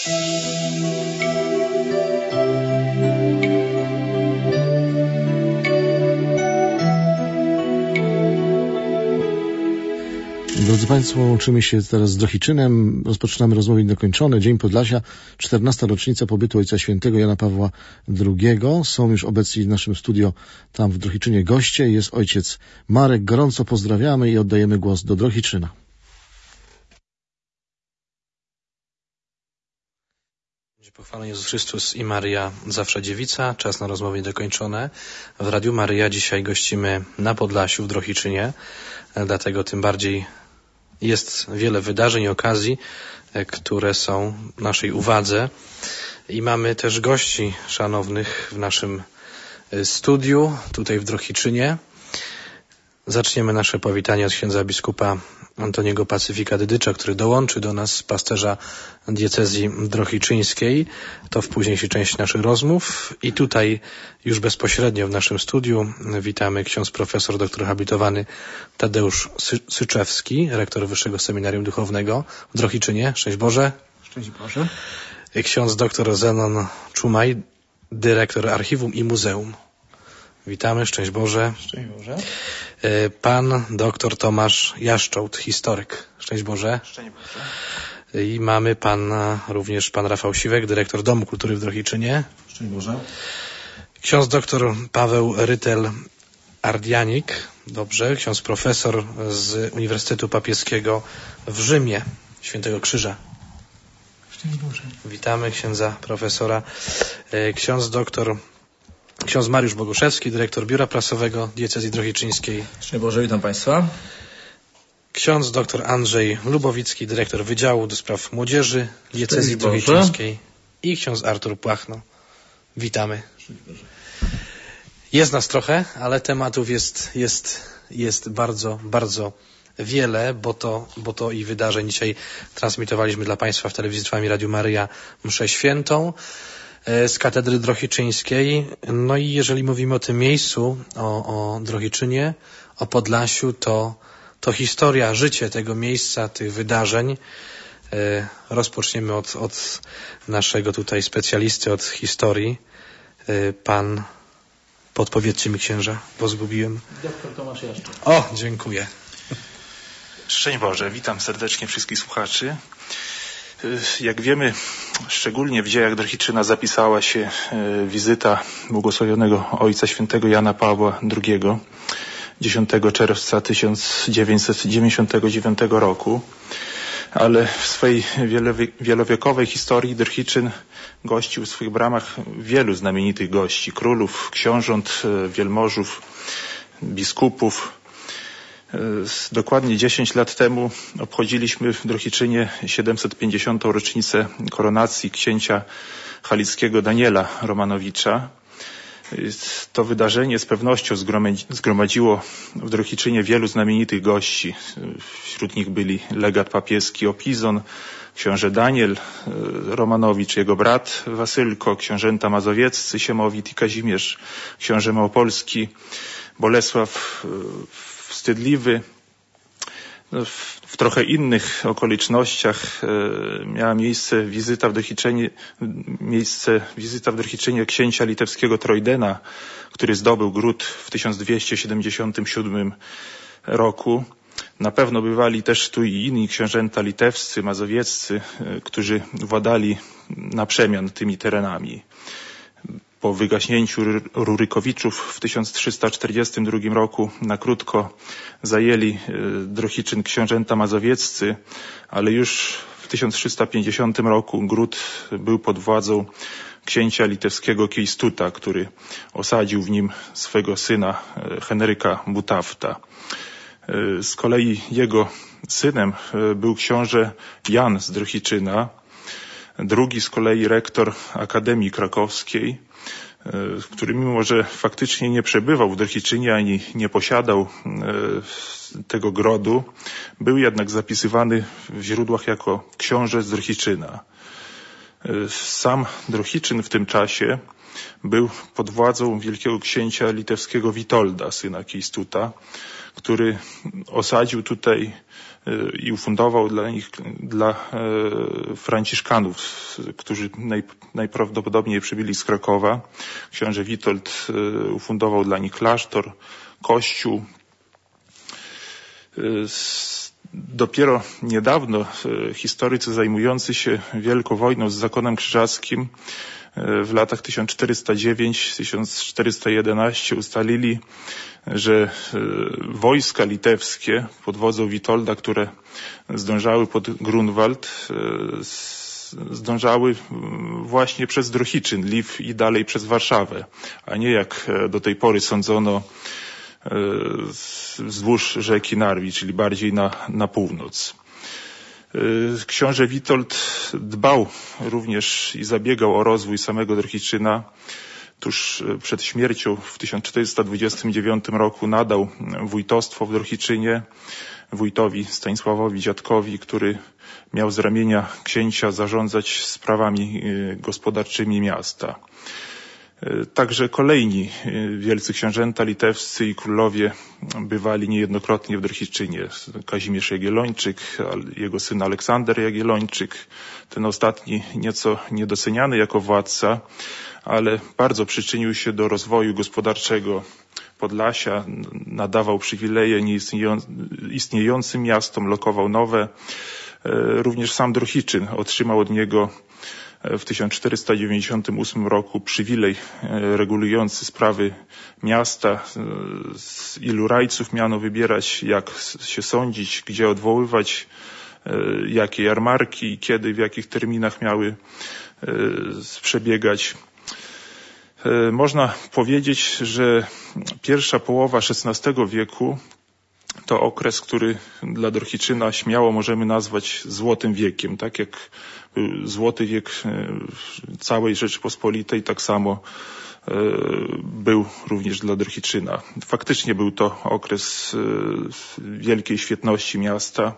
Drodzy Państwo, łączymy się teraz z Drohiczynem. Rozpoczynamy rozmowy niedokończone. Dzień Podlasia, 14. rocznica pobytu Ojca Świętego Jana Pawła II. Są już obecni w naszym studio tam w Drohiczynie goście. Jest ojciec Marek. Gorąco pozdrawiamy i oddajemy głos do Drohiczyna. Pochwalony Jezus Chrystus i Maria, zawsze dziewica. Czas na rozmowy niedokończone. W Radiu Maryja dzisiaj gościmy na Podlasiu w Drohiczynie, dlatego tym bardziej jest wiele wydarzeń i okazji, które są naszej uwadze. I mamy też gości szanownych w naszym studiu, tutaj w Drohiczynie. Zaczniemy nasze powitanie od księdza biskupa Antoniego Pacyfika Dydycza, który dołączy do nas, pasterza diecezji drohiczyńskiej. To w późniejszej części naszych rozmów. I tutaj już bezpośrednio w naszym studiu witamy ksiądz profesor doktor habilitowany Tadeusz Syczewski, rektor Wyższego Seminarium Duchownego w Drohiczynie. Szczęść Boże. Szczęść Boże. Ksiądz doktor Zenon Czumaj, dyrektor Archiwum i Muzeum. Witamy, szczęść Boże. Szczęść Boże. Pan doktor Tomasz Jaszczołt, historyk. Szczęść Boże. Szczęść Boże. I mamy również pan Rafał Siwek, dyrektor Domu Kultury w Drohiczynie. Szczęść Boże. Ksiądz doktor Paweł Rytel-Ardianik. Dobrze. Ksiądz profesor z Uniwersytetu Papieskiego w Rzymie, Świętego Krzyża. Szczęść Boże. Witamy księdza profesora. Ksiądz Mariusz Boguszewski, dyrektor Biura Prasowego Diecezji Drohiczyńskiej. Szczęść Boże, witam Państwa. Ksiądz dr Andrzej Lubowicki, dyrektor Wydziału do Spraw Młodzieży Diecezji Drohiczyńskiej. I ksiądz Artur Płachno. Witamy. Jest nas trochę, ale tematów jest bardzo, bardzo wiele, bo to i wydarzeń. Dzisiaj transmitowaliśmy dla Państwa w telewizji Trwami Radiu Maryja mszę świętą z katedry drohiczyńskiej. No i jeżeli mówimy o tym miejscu, o Drohiczynie, o Podlasiu, to historia, życie tego miejsca, tych wydarzeń. Rozpoczniemy od naszego tutaj specjalisty od historii. Pan, podpowiedzcie mi księża, bo zgubiłem. Doktor Tomasz Jaszczołt. O, dziękuję. Szczęść Boże, witam serdecznie wszystkich słuchaczy. Jak wiemy, szczególnie w dziejach Drohiczyna zapisała się wizyta błogosławionego Ojca Świętego Jana Pawła II 10 czerwca 1999 roku, ale w swojej wielowiekowej historii Drohiczyn gościł w swych bramach wielu znamienitych gości, królów, książąt, wielmożów, biskupów. Dokładnie 10 lat temu obchodziliśmy w Drohiczynie 750. rocznicę koronacji księcia halickiego Daniela Romanowicza. To wydarzenie z pewnością zgromadziło w Drohiczynie wielu znamienitych gości. Wśród nich byli legat papieski Opizon, książę Daniel Romanowicz, jego brat Wasylko, książęta mazowieccy Siemowit i Kazimierz, książę małopolski Bolesław Wstydliwy. W trochę innych okolicznościach miała miejsce wizyta w Drohiczynie księcia litewskiego Trojdena, który zdobył gród w 1277 roku. Na pewno bywali też tu i inni książęta litewscy, mazowieccy, którzy władali na przemian tymi terenami. Po wygaśnięciu Rurykowiczów w 1342 roku na krótko zajęli Drohiczyn książęta mazowieccy, ale już w 1350 roku gród był pod władzą księcia litewskiego Kiejstuta, który osadził w nim swego syna Henryka Butawta. Z kolei jego synem był książę Jan z Drohiczyna, drugi z kolei rektor Akademii Krakowskiej, który mimo, że faktycznie nie przebywał w Drohiczynie ani nie posiadał tego grodu, był jednak zapisywany w źródłach jako książę z Drohiczyna. Sam Drohiczyn w tym czasie był pod władzą wielkiego księcia litewskiego Witolda, syna Keistuta, który osadził tutaj i ufundował dla franciszkanów, którzy najprawdopodobniej przybyli z Krakowa. Książę Witold ufundował dla nich klasztor, kościół. Dopiero niedawno historycy zajmujący się Wielką Wojną z zakonem krzyżackim w latach 1409-1411 ustalili, że wojska litewskie pod wodzą Witolda, które zdążały pod Grunwald, zdążały właśnie przez Drohiczyn, Lwiw i dalej przez Warszawę, a nie jak do tej pory sądzono wzdłuż rzeki Narwi, czyli bardziej na północ. Książę Witold dbał również i zabiegał o rozwój samego Drohiczyna. Tuż przed śmiercią w 1429 roku nadał wójtostwo w Drohiczynie wójtowi Stanisławowi Dziadkowi, który miał z ramienia księcia zarządzać sprawami gospodarczymi miasta. Także kolejni wielcy książęta litewscy i królowie bywali niejednokrotnie w Drohiczynie. Kazimierz Jagiellończyk, jego syn Aleksander Jagiellończyk, ten ostatni nieco niedoceniany jako władca, ale bardzo przyczynił się do rozwoju gospodarczego Podlasia, nadawał przywileje istniejącym miastom, lokował nowe. Również sam Drohiczyn otrzymał od niego w 1498 roku przywilej regulujący sprawy miasta, ilu rajców miano wybierać, jak się sądzić, gdzie odwoływać, jakie jarmarki i kiedy, w jakich terminach miały przebiegać. Można powiedzieć, że pierwsza połowa XVI wieku to okres, który dla Drohiczyna śmiało możemy nazwać złotym wiekiem. Tak jak był złoty wiek całej Rzeczypospolitej, tak samo był również dla Drohiczyna. Faktycznie był to okres wielkiej świetności miasta.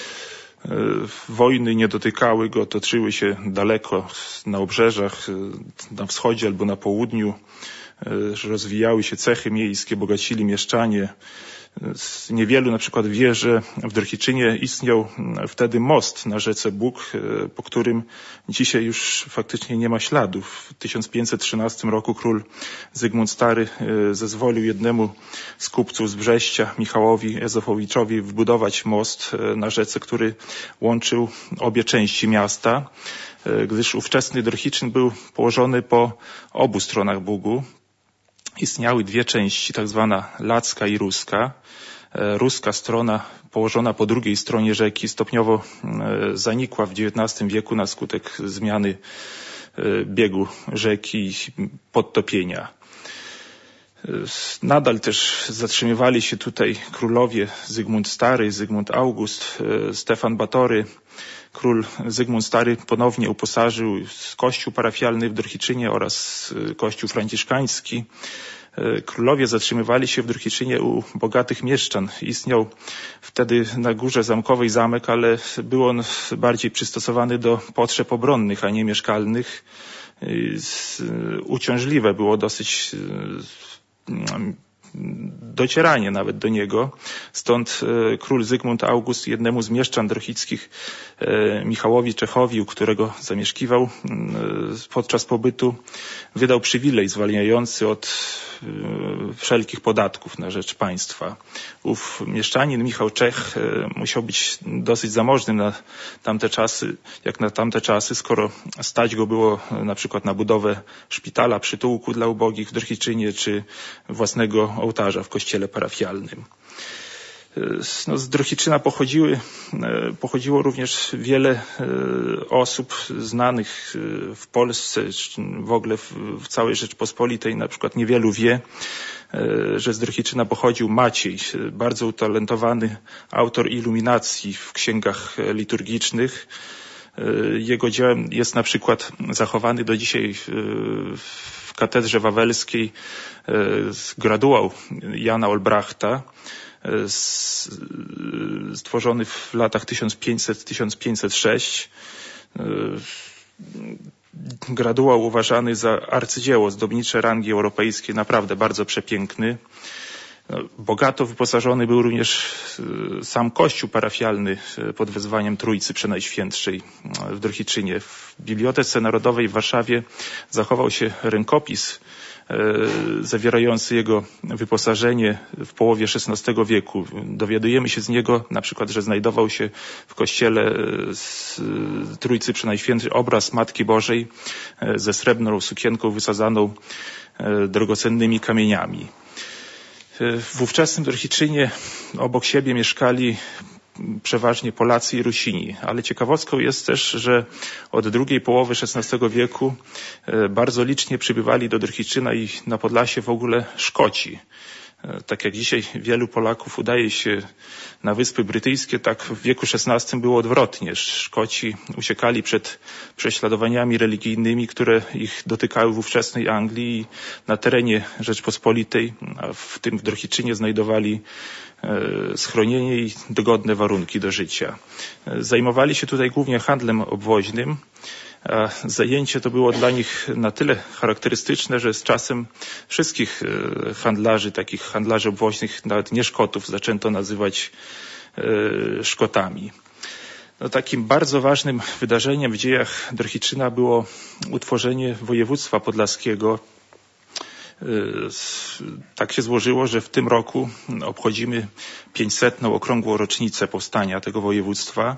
Wojny nie dotykały go, toczyły się daleko na obrzeżach, na wschodzie albo na południu. Rozwijały się cechy miejskie, bogacili mieszczanie. Niewielu na przykład wie, że w Drohiczynie istniał wtedy most na rzece Bug, po którym dzisiaj już faktycznie nie ma śladów. W 1513 roku król Zygmunt Stary zezwolił jednemu z kupców z Brześcia, Michałowi Ezofowiczowi, wbudować most na rzece, który łączył obie części miasta, gdyż ówczesny Drohiczyn był położony po obu stronach Bugu. Istniały dwie części, tak zwana lacka i ruska. Ruska strona położona po drugiej stronie rzeki stopniowo zanikła w XIX wieku na skutek zmiany biegu rzeki i podtopienia. Nadal też zatrzymywali się tutaj królowie Zygmunt Stary, Zygmunt August, Stefan Batory. Król Zygmunt Stary ponownie uposażył kościół parafialny w Drohiczynie oraz kościół franciszkański. Królowie zatrzymywali się w Drohiczynie u bogatych mieszczan. Istniał wtedy na górze zamkowej zamek, ale był on bardziej przystosowany do potrzeb obronnych, a nie mieszkalnych. Uciążliwe było dosyć docieranie nawet do niego. Stąd król Zygmunt August jednemu z mieszczan drohickich, Michałowi Czechowi, u którego zamieszkiwał podczas pobytu, wydał przywilej zwalniający od wszelkich podatków na rzecz państwa. Ów mieszczanin Michał Czech musiał być dosyć zamożny na tamte czasy, jak na tamte czasy, skoro stać go było na przykład na budowę szpitala, przytułku dla ubogich w Drohiczynie, czy własnego ołtarza w kościele parafialnym. No, z Drohiczyna pochodziło również wiele osób znanych w Polsce, w ogóle w całej Rzeczpospolitej. Na przykład niewielu wie, że z Drohiczyna pochodził Maciej, bardzo utalentowany autor iluminacji w księgach liturgicznych. Jego dziełem jest na przykład zachowany do dzisiaj w katedrze wawelskiej graduał Jana Olbrachta, stworzony w latach 1500-1506. graduał uważany za arcydzieło, zdobnicze rangi europejskiej, naprawdę bardzo przepiękny. Bogato wyposażony był również sam kościół parafialny pod wezwaniem Trójcy Przenajświętszej w Drohiczynie. W Bibliotece Narodowej w Warszawie zachował się rękopis zawierający jego wyposażenie w połowie XVI wieku. Dowiadujemy się z niego na przykład, że znajdował się w kościele Trójcy Przenajświętszej obraz Matki Bożej ze srebrną sukienką wysadzaną drogocennymi kamieniami. W ówczesnym Drohiczynie obok siebie mieszkali przeważnie Polacy i Rusini, ale ciekawostką jest też, że od drugiej połowy XVI wieku bardzo licznie przybywali do Drohiczyna i na Podlasie w ogóle Szkoci. Tak jak dzisiaj wielu Polaków udaje się na Wyspy Brytyjskie, tak w wieku XVI było odwrotnie. Szkoci uciekali przed prześladowaniami religijnymi, które ich dotykały w ówczesnej Anglii i na terenie Rzeczpospolitej, a w tym w Drohiczynie znajdowali schronienie i dogodne warunki do życia. Zajmowali się tutaj głównie handlem obwoźnym. A zajęcie to było dla nich na tyle charakterystyczne, że z czasem wszystkich handlarzy, takich handlarzy obwoźnych, nawet nie Szkotów, zaczęto nazywać Szkotami. No, takim bardzo ważnym wydarzeniem w dziejach Drohiczyna było utworzenie województwa podlaskiego. Tak się złożyło, że w tym roku obchodzimy 500. okrągłą rocznicę powstania tego województwa.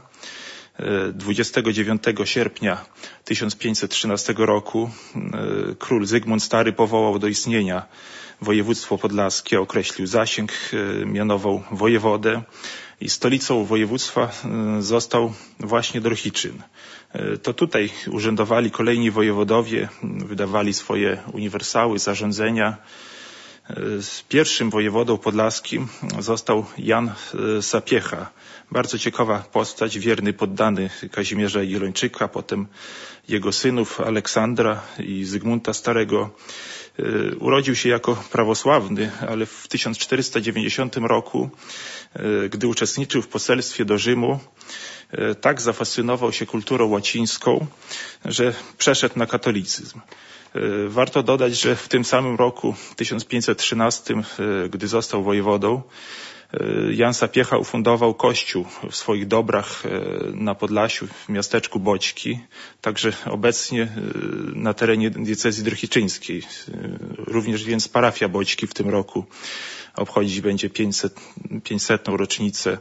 29 sierpnia 1513 roku król Zygmunt Stary powołał do istnienia województwo podlaskie, określił zasięg, mianował wojewodę i stolicą województwa został właśnie Drohiczyn. To tutaj urzędowali kolejni wojewodowie, wydawali swoje uniwersały, zarządzenia. Pierwszym wojewodą podlaskim został Jan Sapiecha. Bardzo ciekawa postać, wierny poddany Kazimierza Jagiellończyka, potem jego synów Aleksandra i Zygmunta Starego. Urodził się jako prawosławny, ale w 1490 roku, gdy uczestniczył w poselstwie do Rzymu, tak zafascynował się kulturą łacińską, że przeszedł na katolicyzm. Warto dodać, że w tym samym roku, 1513, gdy został wojewodą, Jan Sapiecha ufundował kościół w swoich Dobrach na Podlasiu, w miasteczku Boćki, także obecnie na terenie diecezji drohiczyńskiej. Również więc parafia Boćki w tym roku obchodzić będzie 500. rocznicę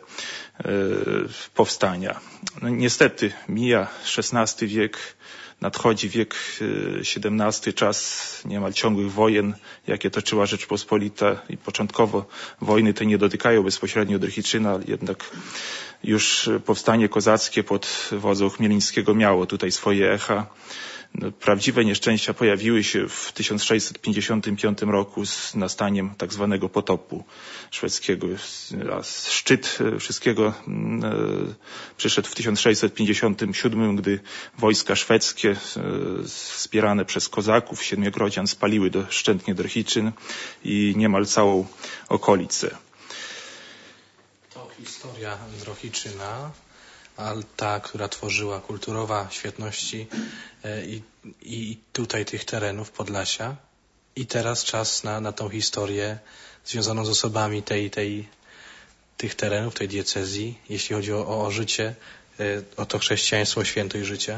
powstania. No, niestety mija XVI wiek, nadchodzi wiek XVII, czas niemal ciągłych wojen, jakie toczyła Rzeczpospolita i początkowo wojny te nie dotykają bezpośrednio Drohiczyna, ale jednak już powstanie kozackie pod wodzą Chmielnickiego miało tutaj swoje echa. No, prawdziwe nieszczęścia pojawiły się w 1655 roku z nastaniem tak zwanego potopu szwedzkiego. A szczyt wszystkiego przyszedł w 1657, gdy wojska szwedzkie wspierane przez kozaków, siedmiogrodzian spaliły doszczętnie Drohiczyn i niemal całą okolicę. To historia Drohiczyna, ale ta, która tworzyła kulturowa świetności i tutaj tych terenów Podlasia. I teraz czas na tą historię związaną z osobami tych terenów, tej diecezji, jeśli chodzi o życie, o to chrześcijaństwo, świętość życia.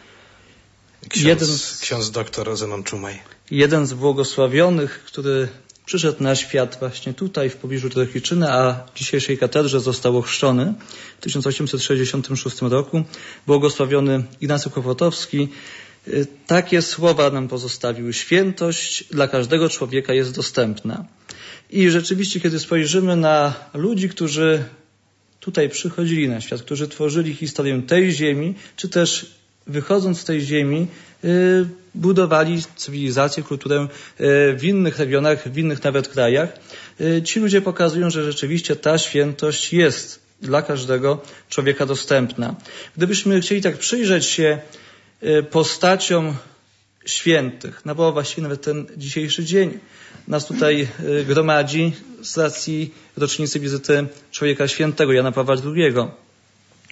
Ksiądz doktor Zenon Czumaj. Jeden z błogosławionych, który przyszedł na świat właśnie tutaj, w pobliżu Drohiczyna, a w dzisiejszej katedrze został ochrzczony w 1866 roku. Błogosławiony Ignacy Kłopotowski. Takie słowa nam pozostawił. Świętość dla każdego człowieka jest dostępna. I rzeczywiście, kiedy spojrzymy na ludzi, którzy tutaj przychodzili na świat, którzy tworzyli historię tej ziemi, czy też wychodząc z tej ziemi, budowali cywilizację, kulturę w innych regionach, w innych nawet krajach. Ci ludzie pokazują, że rzeczywiście ta świętość jest dla każdego człowieka dostępna. Gdybyśmy chcieli tak przyjrzeć się postaciom świętych, no bo właściwie nawet ten dzisiejszy dzień nas tutaj gromadzi z racji rocznicy wizyty Człowieka Świętego, Jana Pawła II.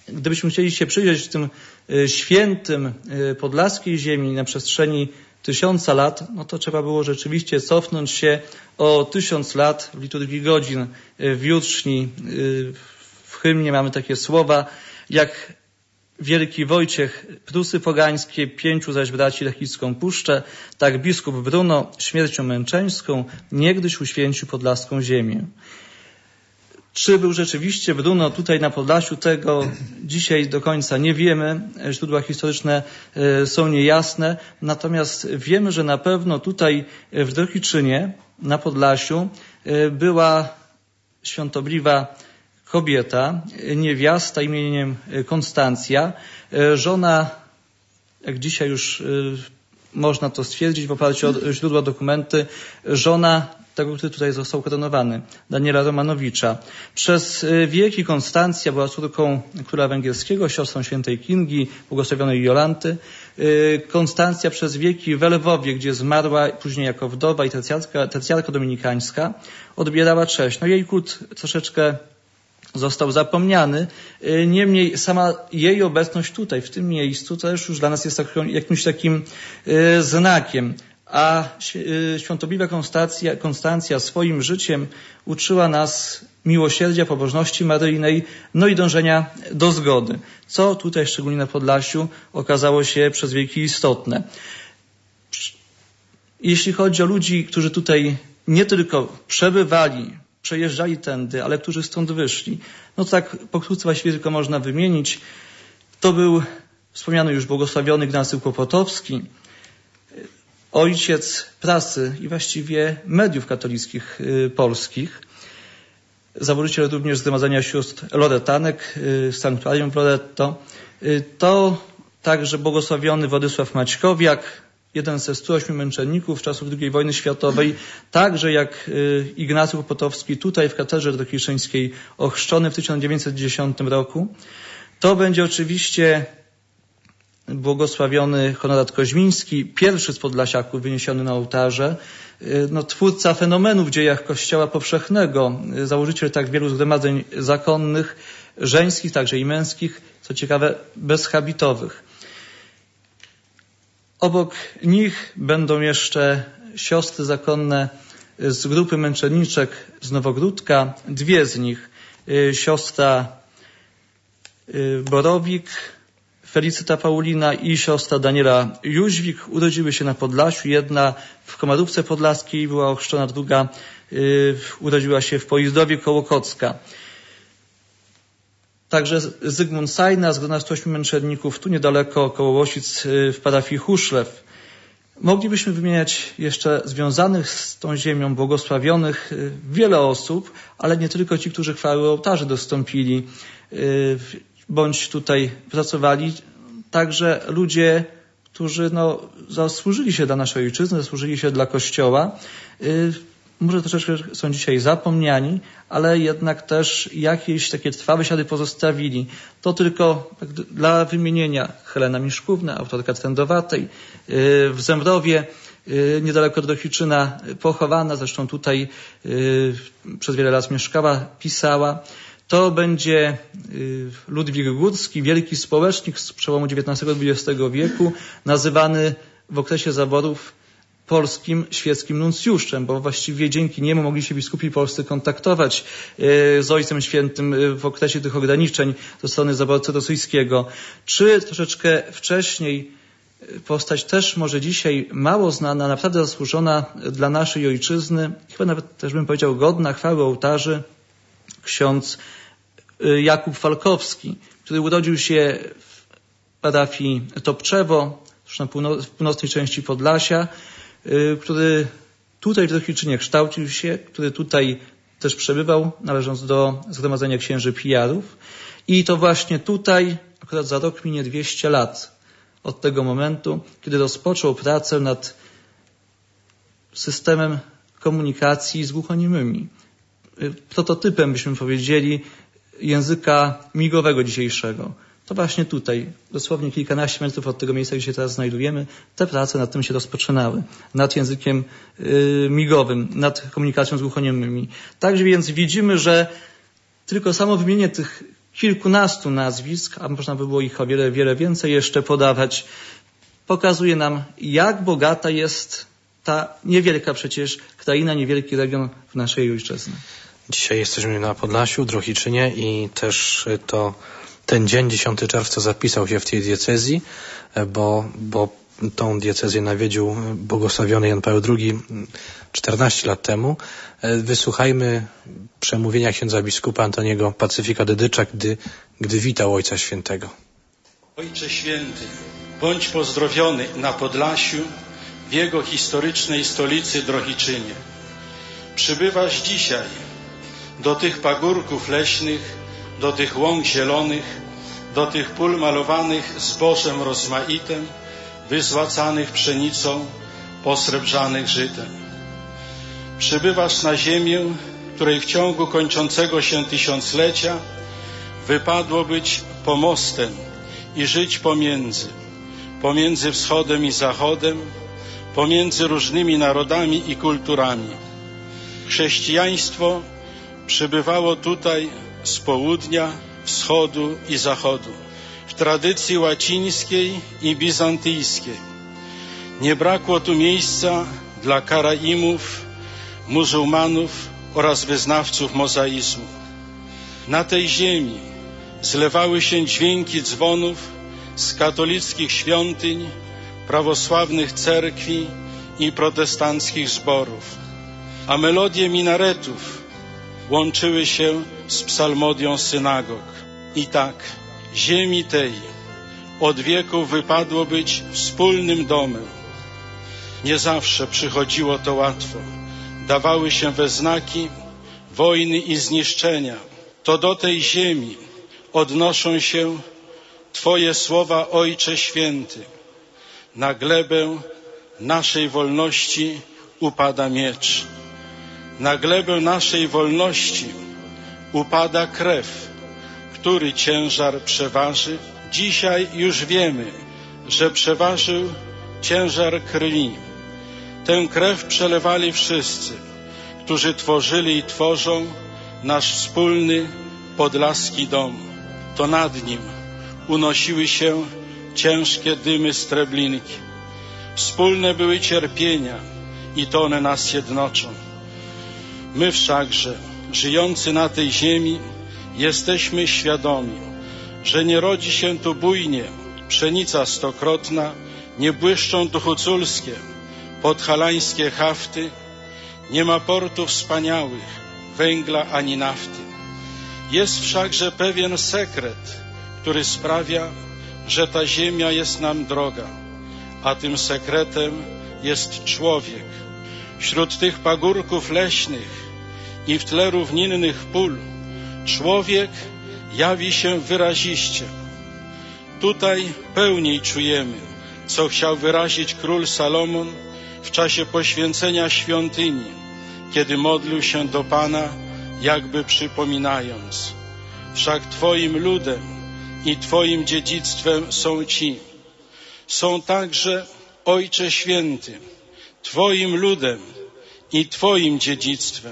gdybyśmy chcieli się przyjrzeć tym świętym podlaskiej ziemi na przestrzeni 1000 lat, no to trzeba było rzeczywiście cofnąć się o 1000 lat w liturgii godzin, w jutrzni. W hymnie mamy takie słowa, jak wielki Wojciech Prusy Pogańskie, 5 zaś braci Lechicką puszczę, tak biskup Bruno śmiercią męczeńską niegdyś uświęcił podlaską ziemię. Czy był rzeczywiście Bruno tutaj na Podlasiu? Tego dzisiaj do końca nie wiemy. Źródła historyczne są niejasne. Natomiast wiemy, że na pewno tutaj w Drohiczynie na Podlasiu była świątobliwa kobieta, niewiasta imieniem Konstancja, żona, jak dzisiaj już można to stwierdzić w oparciu o źródła, dokumenty, żona tego, który tutaj został koronowany, Daniela Romanowicza. Przez wieki Konstancja była córką króla węgierskiego, siostrą świętej Kingi, błogosławionej Jolanty. Konstancja przez wieki w Lwowie, gdzie zmarła później jako wdowa i tercjarka dominikańska, odbierała cześć. No jej kult troszeczkę został zapomniany. Niemniej sama jej obecność tutaj, w tym miejscu, też już dla nas jest jakimś takim znakiem. A świątobliwa Konstancja swoim życiem uczyła nas miłosierdzia, pobożności maryjnej, no i dążenia do zgody, co tutaj szczególnie na Podlasiu okazało się przez wieki istotne. Jeśli chodzi o ludzi, którzy tutaj nie tylko przebywali, przejeżdżali tędy, ale którzy stąd wyszli, no to tak pokrótce właściwie tylko można wymienić. To był wspomniany już błogosławiony Ignacy Kłopotowski, ojciec prasy i właściwie mediów katolickich polskich, założyciel również Zgromadzenia Sióstr Loretanek, Sanktuarium Loretto. To także błogosławiony Władysław Maćkowiak, jeden ze 108 męczenników czasów II wojny światowej, także jak Ignacy Kłopotowski tutaj w katedrze drohiczyńskiej ochrzczony w 1910 roku. To będzie oczywiście błogosławiony Honorat Koźmiński, pierwszy z Podlasiaków wyniesiony na ołtarze, no, twórca fenomenu w dziejach Kościoła powszechnego, założyciel tak wielu zgromadzeń zakonnych, żeńskich, także i męskich, co ciekawe, bezhabitowych. Obok nich będą jeszcze siostry zakonne z grupy męczenniczek z Nowogródka, 2 z nich, siostra Borowik, Felicyta Paulina i siostra Daniela Jóźwik urodziły się na Podlasiu. Jedna w Komarówce Podlaskiej była ochrzczona, druga urodziła się w Poizdowie koło Kocka. Także Zygmunt Sajna z grona 108 męczenników, tu niedaleko koło Łosic w parafii Huszlew. Moglibyśmy wymieniać jeszcze związanych z tą ziemią błogosławionych wiele osób, ale nie tylko ci, którzy chwały ołtarzy dostąpili, bądź tutaj pracowali, także ludzie, którzy zasłużyli się dla naszej ojczyzny, zasłużyli się dla Kościoła. Może troszeczkę są dzisiaj zapomniani, ale jednak też jakieś takie trwałe ślady pozostawili. To tylko tak dla wymienienia Helena Miszkówna, autorka Trędowatej, w Zemrowie, niedaleko Drohiczyna, pochowana, zresztą tutaj przez wiele lat mieszkała, pisała. To będzie Ludwik Górski, wielki społecznik z przełomu XIX-XX wieku, nazywany w okresie zaborów polskim świeckim nuncjuszczem, bo właściwie dzięki niemu mogli się biskupi polscy kontaktować z Ojcem Świętym w okresie tych ograniczeń ze strony zaborcy rosyjskiego. Czy troszeczkę wcześniej postać też może dzisiaj mało znana, naprawdę zasłużona dla naszej ojczyzny, chyba nawet też bym powiedział godna chwały ołtarzy, ksiądz Jakub Falkowski, który urodził się w parafii Topczewo, w północnej części Podlasia, który tutaj w Drohiczynie kształcił się, który tutaj też przebywał, należąc do Zgromadzenia Księży Pijarów. I to właśnie tutaj, akurat za rok minie 200 lat od tego momentu, kiedy rozpoczął pracę nad systemem komunikacji z głuchoniemymi. Prototypem, byśmy powiedzieli, języka migowego dzisiejszego. To właśnie tutaj, dosłownie kilkanaście metrów od tego miejsca, gdzie się teraz znajdujemy, te prace nad tym się rozpoczynały. Nad językiem migowym, nad komunikacją z głuchoniemymi. Także więc widzimy, że tylko samo wymienienie tych kilkunastu nazwisk, a można by było ich o wiele, wiele więcej jeszcze podawać, pokazuje nam, jak bogata jest ta niewielka przecież kraina, niewielki region w naszej ojczyzny. Dzisiaj jesteśmy na Podlasiu, w Drohiczynie i też ten dzień, 10 czerwca, zapisał się w tej diecezji, bo tą diecezję nawiedził błogosławiony Jan Paweł II 14 lat temu. Wysłuchajmy przemówienia księdza biskupa Antoniego Pacyfika Dydycza, gdy witał Ojca Świętego. Ojcze Święty, bądź pozdrowiony na Podlasiu, w jego historycznej stolicy Drohiczynie. Przybywasz dzisiaj do tych pagórków leśnych, do tych łąk zielonych, do tych pól malowanych zbożem rozmaitym, wyzłacanych pszenicą, posrebrzanych żytem. Przybywasz na ziemię, której w ciągu kończącego się tysiąclecia wypadło być pomostem i żyć pomiędzy wschodem i zachodem, pomiędzy różnymi narodami i kulturami. Chrześcijaństwo przybywało tutaj z południa, wschodu i zachodu, w tradycji łacińskiej i bizantyjskiej. Nie brakło tu miejsca dla karaimów, muzułmanów oraz wyznawców mozaizmu. Na tej ziemi zlewały się dźwięki dzwonów z katolickich świątyń, prawosławnych cerkwi i protestanckich zborów, a melodie minaretów łączyły się z psalmodią synagog. I tak ziemi tej od wieków wypadło być wspólnym domem. Nie zawsze przychodziło to łatwo. Dawały się we znaki wojny i zniszczenia. To do tej ziemi odnoszą się Twoje słowa, Ojcze Święty. Na glebę naszej wolności upada miecz. Na glebę naszej wolności upada krew, który ciężar przeważy. Dzisiaj już wiemy, że przeważył ciężar krwi. Tę krew przelewali wszyscy, którzy tworzyli i tworzą nasz wspólny podlaski dom. To nad nim unosiły się ciężkie dymy z Treblinki. Wspólne były cierpienia i to one nas jednoczą. My wszakże, żyjący na tej ziemi, jesteśmy świadomi, że nie rodzi się tu bujnie pszenica stokrotna, nie błyszczą tu huculskie, podhalańskie hafty, nie ma portów wspaniałych, węgla ani nafty. Jest wszakże pewien sekret, który sprawia, że ta ziemia jest nam droga, a tym sekretem jest człowiek. Wśród tych pagórków leśnych i w tle równinnych pól człowiek jawi się wyraziście. Tutaj pełniej czujemy, co chciał wyrazić król Salomon w czasie poświęcenia świątyni, kiedy modlił się do Pana, jakby przypominając: wszak Twoim ludem i Twoim dziedzictwem są ci. Są także, Ojcze Święty, Twoim ludem i Twoim dziedzictwem.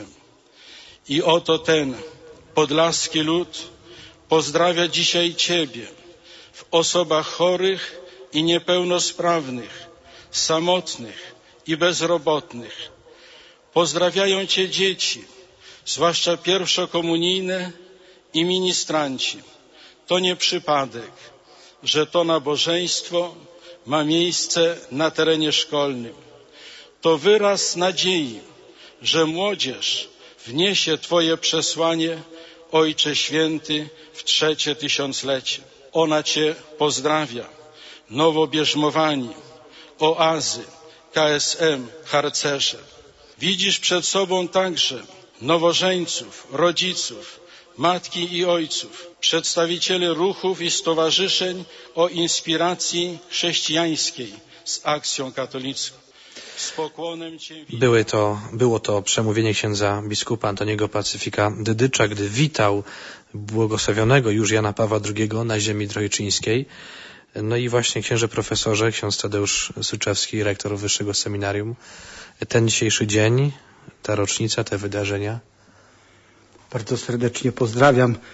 I oto ten podlaski lud pozdrawia dzisiaj Ciebie w osobach chorych i niepełnosprawnych, samotnych i bezrobotnych. Pozdrawiają Cię dzieci, zwłaszcza pierwszokomunijne i ministranci. To nie przypadek, że to nabożeństwo ma miejsce na terenie szkolnym. To wyraz nadziei, że młodzież wniesie Twoje przesłanie, Ojcze Święty, w 3. tysiąclecie. Ona Cię pozdrawia. Nowobierzmowani, oazy, KSM, harcerze. Widzisz przed sobą także nowożeńców, rodziców, matki i ojców, przedstawicieli ruchów i stowarzyszeń o inspiracji chrześcijańskiej z akcją katolicką. Z pokłonem Cię Było to przemówienie księdza biskupa Antoniego Pacyfika Dydycza, gdy witał błogosławionego już Jana Pawła II na ziemi drohiczyńskiej. No i właśnie, księże profesorze, ksiądz Tadeusz Syczewski, rektor Wyższego Seminarium, ten dzisiejszy dzień, ta rocznica, te wydarzenia. Bardzo serdecznie pozdrawiam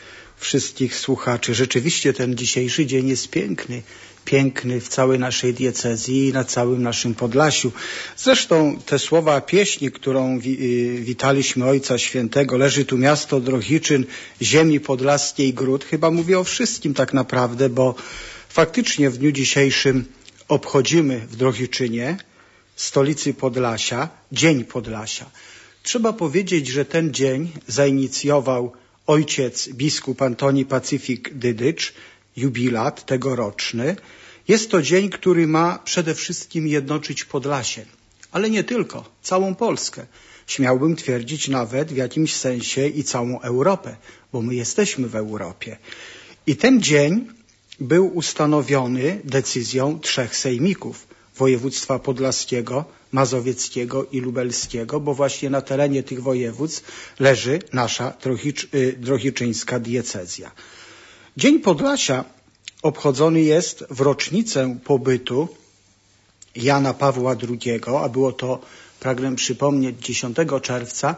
wszystkich słuchaczy. Rzeczywiście ten dzisiejszy dzień jest piękny. Piękny w całej naszej diecezji i na całym naszym Podlasiu. Zresztą te słowa pieśni, którą witaliśmy Ojca Świętego, leży tu miasto Drohiczyn, ziemi podlaskiej gród, chyba mówi o wszystkim tak naprawdę, bo faktycznie w dniu dzisiejszym obchodzimy w Drohiczynie, stolicy Podlasia, Dzień Podlasia. Trzeba powiedzieć, że ten dzień zainicjował ojciec biskup Antoni Pacyfik Dydycz, jubilat tegoroczny. Jest to dzień, który ma przede wszystkim jednoczyć Podlasie, ale nie tylko, całą Polskę. Śmiałbym twierdzić nawet w jakimś sensie i całą Europę, bo my jesteśmy w Europie. I ten dzień był ustanowiony decyzją 3 sejmików województwa podlaskiego, mazowieckiego i lubelskiego, bo właśnie na terenie tych województw leży nasza drohiczyńska diecezja. Dzień Podlasia obchodzony jest w rocznicę pobytu Jana Pawła II, a było to, pragnę przypomnieć, 10 czerwca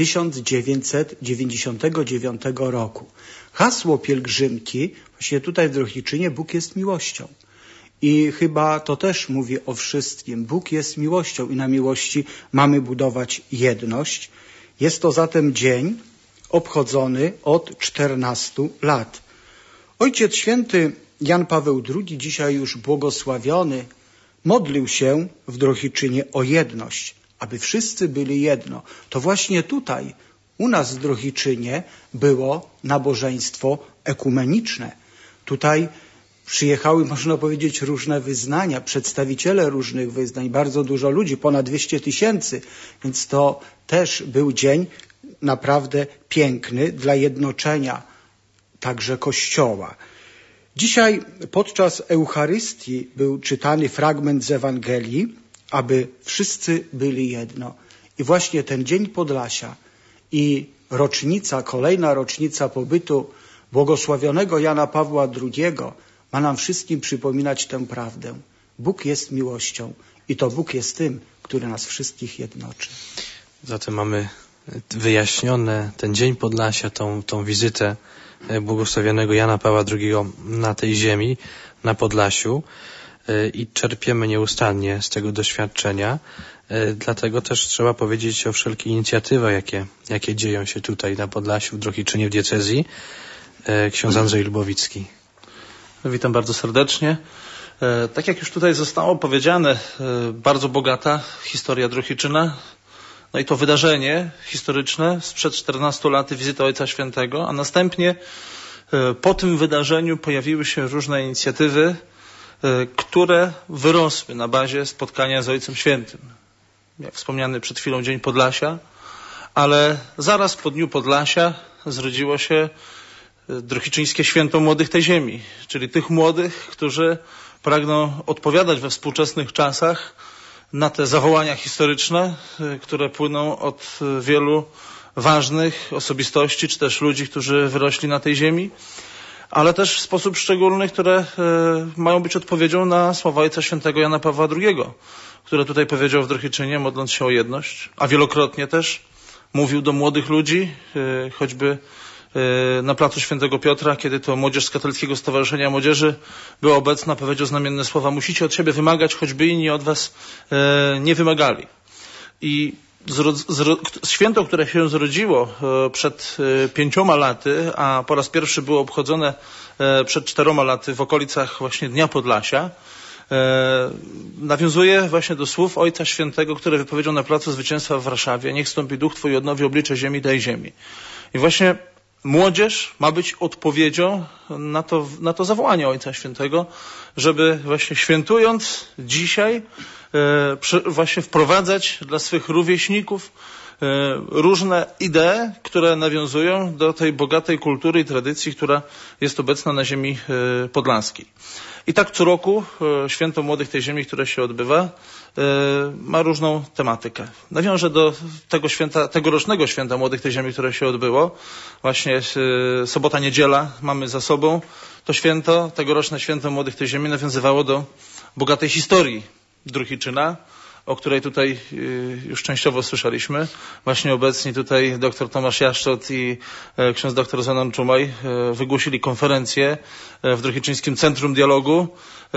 1999 roku. Hasło pielgrzymki, właśnie tutaj w Drohiczynie, Bóg jest miłością. I chyba to też mówi o wszystkim. Bóg jest miłością i na miłości mamy budować jedność. Jest to zatem dzień obchodzony od 14 lat. Ojciec Święty Jan Paweł II, dzisiaj już błogosławiony, modlił się w Drohiczynie o jedność, aby wszyscy byli jedno. To właśnie tutaj, u nas w Drohiczynie, było nabożeństwo ekumeniczne. Tutaj przyjechały, można powiedzieć, różne wyznania, przedstawiciele różnych wyznań, bardzo dużo ludzi, ponad 200 000, więc to też był dzień naprawdę piękny dla jednoczenia także Kościoła. Dzisiaj podczas Eucharystii był czytany fragment z Ewangelii, aby wszyscy byli jedno. I właśnie ten Dzień Podlasia i kolejna rocznica pobytu błogosławionego Jana Pawła II ma nam wszystkim przypominać tę prawdę. Bóg jest miłością i to Bóg jest tym, który nas wszystkich jednoczy. Zatem mamy wyjaśnione ten Dzień Podlasia, tą wizytę błogosławionego Jana Pawła II na tej ziemi, na Podlasiu i czerpiemy nieustannie z tego doświadczenia. Dlatego też trzeba powiedzieć o wszelkich inicjatywach, jakie dzieją się tutaj na Podlasiu, w Drohiczynie, w diecezji. Ksiądz Andrzej Lubowicki. Witam bardzo serdecznie. Tak jak już tutaj zostało powiedziane, bardzo bogata historia Drohiczyna. No i to wydarzenie historyczne sprzed 14 lat, wizyta Ojca Świętego, a następnie po tym wydarzeniu pojawiły się różne inicjatywy, które wyrosły na bazie spotkania z Ojcem Świętym. Jak wspomniany przed chwilą Dzień Podlasia, ale zaraz po Dniu Podlasia zrodziło się Drohiczyńskie Święto Młodych tej Ziemi, czyli tych młodych, którzy pragną odpowiadać we współczesnych czasach na te zawołania historyczne, które płyną od wielu ważnych osobistości, czy też ludzi, którzy wyrośli na tej ziemi, ale też w sposób szczególny, które mają być odpowiedzią na słowa Ojca Świętego Jana Pawła II, które tutaj powiedział w Drohiczynie, modląc się o jedność, a wielokrotnie też mówił do młodych ludzi, choćby na placu Świętego Piotra, kiedy to młodzież z Katolickiego Stowarzyszenia Młodzieży była obecna, powiedział znamienne słowa: musicie od siebie wymagać, choćby inni od was nie wymagali. I święto, które się zrodziło przed 5 laty, a po raz pierwszy było obchodzone przed 4 laty w okolicach właśnie Dnia Podlasia, nawiązuje właśnie do słów Ojca Świętego, które wypowiedział na Placu Zwycięstwa w Warszawie: niech stąpi Duch Twój, odnowi oblicze ziemi tej ziemi. I właśnie młodzież ma być odpowiedzią na to zawołanie Ojca Świętego, żeby właśnie świętując dzisiaj właśnie wprowadzać dla swych rówieśników różne idee, które nawiązują do tej bogatej kultury i tradycji, która jest obecna na ziemi podlaskiej. I tak co roku Święto Młodych tej Ziemi, które się odbywa, ma różną tematykę. Nawiążę do tegorocznego Święta Młodych tej Ziemi, które się odbyło. Właśnie sobota, niedziela mamy za sobą. To święto, tegoroczne Święto Młodych tej Ziemi nawiązywało do bogatej historii Drohiczyna, o której tutaj już częściowo słyszeliśmy. Właśnie obecni tutaj dr Tomasz Jaszczot i ksiądz dr Zenon Czumaj wygłosili konferencję w Drohiczyńskim Centrum Dialogu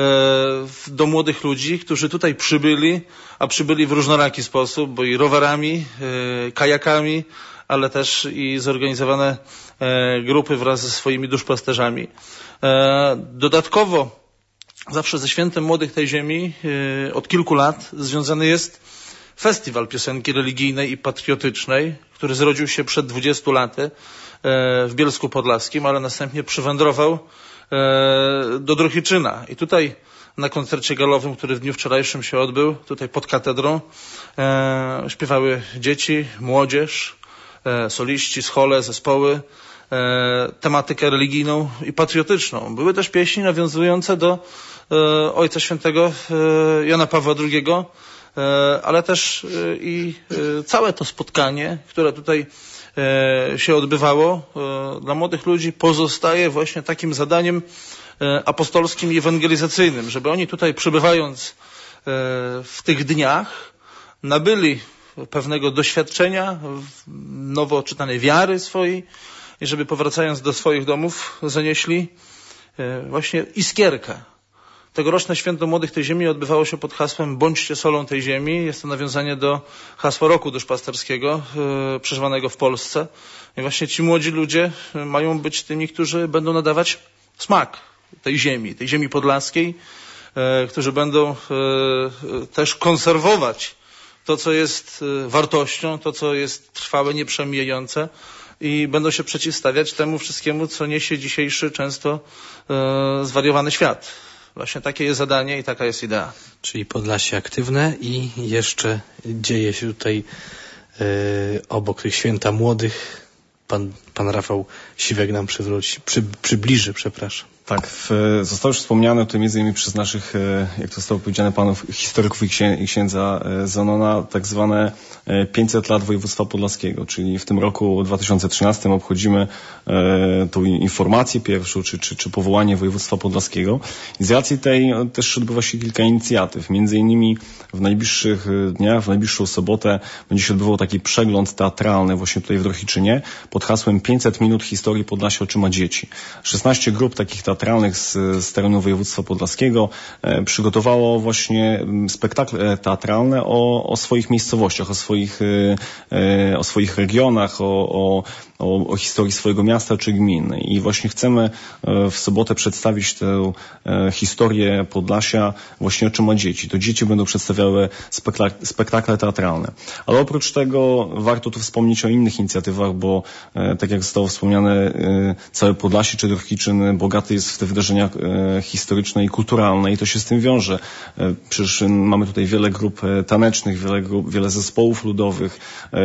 do młodych ludzi, którzy tutaj przybyli, a przybyli w różnoraki sposób, bo i rowerami, kajakami, ale też i zorganizowane grupy wraz ze swoimi duszpasterzami. Dodatkowo zawsze ze Świętem Młodych tej Ziemi od kilku lat związany jest festiwal piosenki religijnej i patriotycznej, który zrodził się przed 20 laty w Bielsku Podlaskim, ale następnie przywędrował do Drohiczyna. I tutaj na koncercie galowym, który w dniu wczorajszym się odbył, tutaj pod katedrą, śpiewały dzieci, młodzież, soliści, schole, zespoły, tematykę religijną i patriotyczną. Były też pieśni nawiązujące do Ojca Świętego Jana Pawła II, ale też i całe to spotkanie, które tutaj się odbywało, dla młodych ludzi pozostaje właśnie takim zadaniem apostolskim i ewangelizacyjnym, żeby oni tutaj przybywając w tych dniach nabyli pewnego doświadczenia, nowo odczytanej wiary swojej i żeby powracając do swoich domów zanieśli właśnie iskierkę. Tegoroczne Święto Młodych tej Ziemi odbywało się pod hasłem Bądźcie solą tej ziemi. Jest to nawiązanie do hasła roku duszpasterskiego przeżywanego w Polsce. I właśnie ci młodzi ludzie mają być tymi, którzy będą nadawać smak tej ziemi podlaskiej, którzy będą też konserwować to, co jest wartością, to, co jest trwałe, nieprzemijające i będą się przeciwstawiać temu wszystkiemu, co niesie dzisiejszy, często zwariowany świat. Właśnie takie jest zadanie i taka jest idea. Czyli Podlasie aktywne i jeszcze dzieje się tutaj obok tych Święta Młodych. Pan Rafał Siwek nam przybliży. Tak, zostało już wspomniane tutaj między innymi przez naszych, jak to zostało powiedziane, panów historyków i księdza Zenona, tak zwane 500 lat województwa podlaskiego, czyli w tym roku 2013 obchodzimy tą informację pierwszą, czy powołanie województwa podlaskiego. I z racji tej też odbywa się kilka inicjatyw. Między innymi w najbliższych dniach, w najbliższą sobotę będzie się odbywał taki przegląd teatralny właśnie tutaj w Drohiczynie pod hasłem 500 minut historii Podlasia oczyma dzieci. 16 grup takich teatralnych z terenu województwa podlaskiego przygotowało właśnie spektakle teatralne o swoich miejscowościach, o swoich regionach, o historii swojego miasta czy gminy. I właśnie chcemy w sobotę przedstawić tę historię Podlasia właśnie oczyma dzieci. To dzieci będą przedstawiały spektakle teatralne. Ale oprócz tego warto tu wspomnieć o innych inicjatywach, bo tak jak zostało wspomniane, całe Podlasie czy Drohiczyn bogaty jest w te wydarzenia historyczne i kulturalne i to się z tym wiąże. Przecież mamy tutaj wiele grup tanecznych, wiele zespołów ludowych.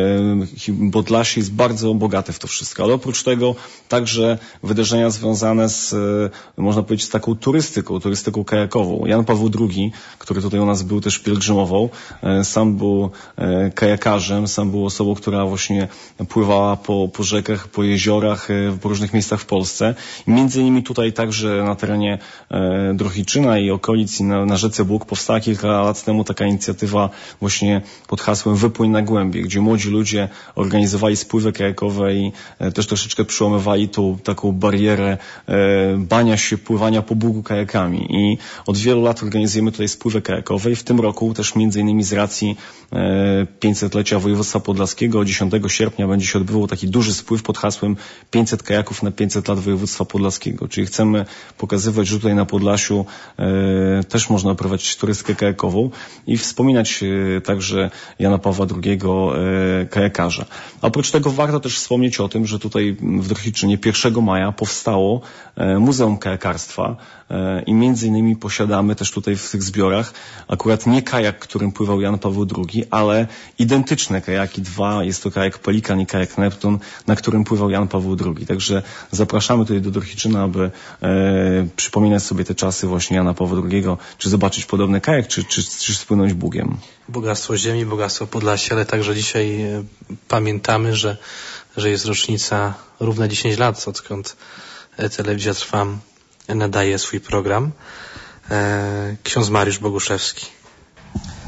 Podlasie jest bardzo bogate w to wszystko. Ale oprócz tego także wydarzenia związane z, można powiedzieć, z taką turystyką kajakową. Jan Paweł II, który tutaj u nas był, też pielgrzymował, sam był kajakarzem, sam był osobą, która właśnie pływała po rzekach, po jeziorach, po różnych miejscach w Polsce. I między innymi tutaj także na terenie Drohiczyna i okolic i na rzece Bóg powstała kilka lat temu taka inicjatywa właśnie pod hasłem Wypłyń na głębie, gdzie młodzi ludzie organizowali spływy kajakowe i też troszeczkę przełamywali tą taką barierę bania się pływania po Bugu kajakami. I od wielu lat organizujemy tutaj spływy kajakowe i w tym roku też między innymi z racji 500-lecia województwa podlaskiego 10 sierpnia będzie się odbywał taki duży spływ pod hasłem 500 kajaków na 500 lat województwa podlaskiego. Czyli chcemy pokazywać, że tutaj na Podlasiu też można prowadzić turystykę kajakową i wspominać także Jana Pawła II, kajakarza. A oprócz tego warto też wspomnieć o tym, że tutaj w Drohiczynie 1 maja powstało Muzeum Kajakarstwa i między innymi posiadamy też tutaj w tych zbiorach akurat nie kajak, którym pływał Jan Paweł II, ale identyczne kajaki, dwa. Jest to kajak Pelikan i kajak Neptun, na którym pływał Jan Paweł II. Także zapraszamy tutaj do Drohiczyna, aby przypominać sobie te czasy właśnie Jana Pawła II, czy zobaczyć podobny kajak, czy spłynąć Bugiem. Bogactwo ziemi, bogactwo Podlasia, ale także dzisiaj pamiętamy, że jest rocznica równe 10 lat, odkąd Telewizja Trwam nadaje swój program. Ksiądz Mariusz Boguszewski.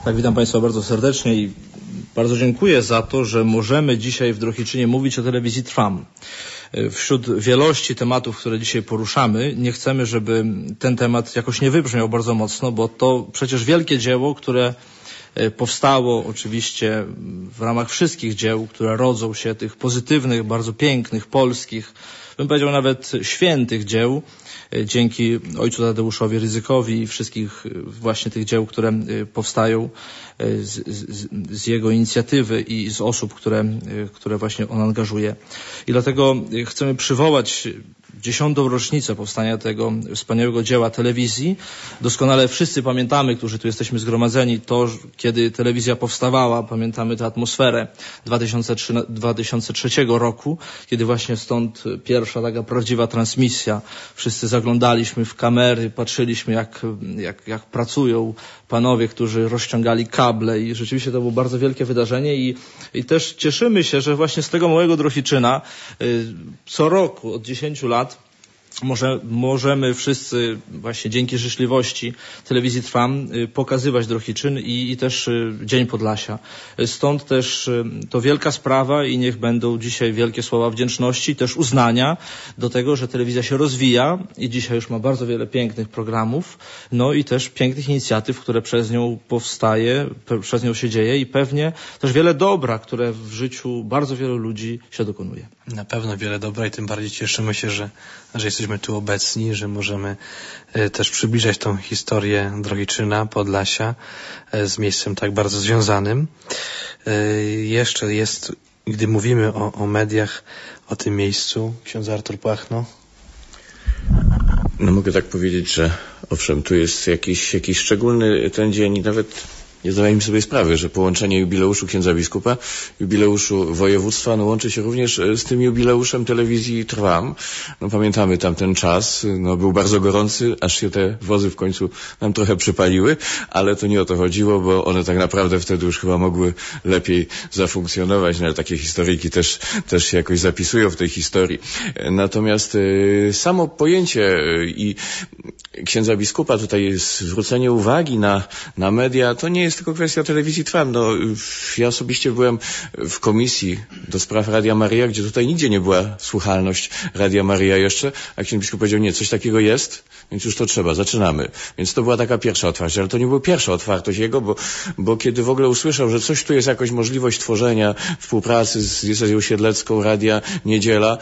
Tak, witam Państwa bardzo serdecznie i bardzo dziękuję za to, że możemy dzisiaj w Drohiczynie mówić o telewizji Trwam. Wśród wielości tematów, które dzisiaj poruszamy, nie chcemy, żeby ten temat jakoś nie wybrzmiał bardzo mocno, bo to przecież wielkie dzieło, które powstało oczywiście w ramach wszystkich dzieł, które rodzą się, tych pozytywnych, bardzo pięknych, polskich, bym powiedział nawet świętych dzieł, dzięki ojcu Tadeuszowi Rydzykowi i wszystkich właśnie tych dzieł, które powstają z jego inicjatywy i z osób, które właśnie on angażuje. I dlatego chcemy przywołać 10. rocznicę powstania tego wspaniałego dzieła telewizji. Doskonale wszyscy pamiętamy, którzy tu jesteśmy zgromadzeni, to, kiedy telewizja powstawała, pamiętamy tę atmosferę 2003 roku, kiedy właśnie stąd pierwsza taka prawdziwa transmisja. Wszyscy zaglądaliśmy w kamery, patrzyliśmy jak pracują panowie, którzy rozciągali kable i rzeczywiście to było bardzo wielkie wydarzenie i też cieszymy się, że właśnie z tego małego Drohiczyna co roku od 10 lat możemy wszyscy właśnie dzięki życzliwości telewizji Trwam pokazywać Drohiczyn i też Dzień Podlasia. Stąd też to wielka sprawa i niech będą dzisiaj wielkie słowa wdzięczności, też uznania do tego, że telewizja się rozwija i dzisiaj już ma bardzo wiele pięknych programów, no i też pięknych inicjatyw, które przez nią powstaje, przez nią się dzieje i pewnie też wiele dobra, które w życiu bardzo wielu ludzi się dokonuje. Na pewno wiele dobra i tym bardziej cieszymy się, że jesteśmy tu obecni, że możemy też przybliżać tą historię Drohiczyna, Podlasia z miejscem tak bardzo związanym. Jeszcze jest, gdy mówimy o mediach, o tym miejscu, ksiądz Artur Płachno. No mogę tak powiedzieć, że owszem, tu jest jakiś szczególny ten dzień i nawet nie zdawałem sobie sprawy, że połączenie jubileuszu księdza biskupa, jubileuszu województwa, no łączy się również z tym jubileuszem telewizji Trwam. No pamiętamy tamten czas, no był bardzo gorący, aż się te wozy w końcu nam trochę przypaliły, ale to nie o to chodziło, bo one tak naprawdę wtedy już chyba mogły lepiej zafunkcjonować, no ale takie historyjki też się jakoś zapisują w tej historii. Natomiast samo pojęcie i księdza biskupa, tutaj zwrócenie uwagi na media, to nie jest tylko kwestia telewizji Trwam. No, ja osobiście byłem w komisji do spraw Radia Maryja, gdzie tutaj nigdzie nie była słuchalność Radia Maryja jeszcze, a ksiądz biskup powiedział, nie, coś takiego jest, więc już to trzeba, zaczynamy. Więc to była taka pierwsza otwartość, ale to nie była pierwsza otwartość jego, bo kiedy w ogóle usłyszał, że coś tu jest jakaś możliwość tworzenia współpracy z diecezją siedlecką, Radia Niedziela,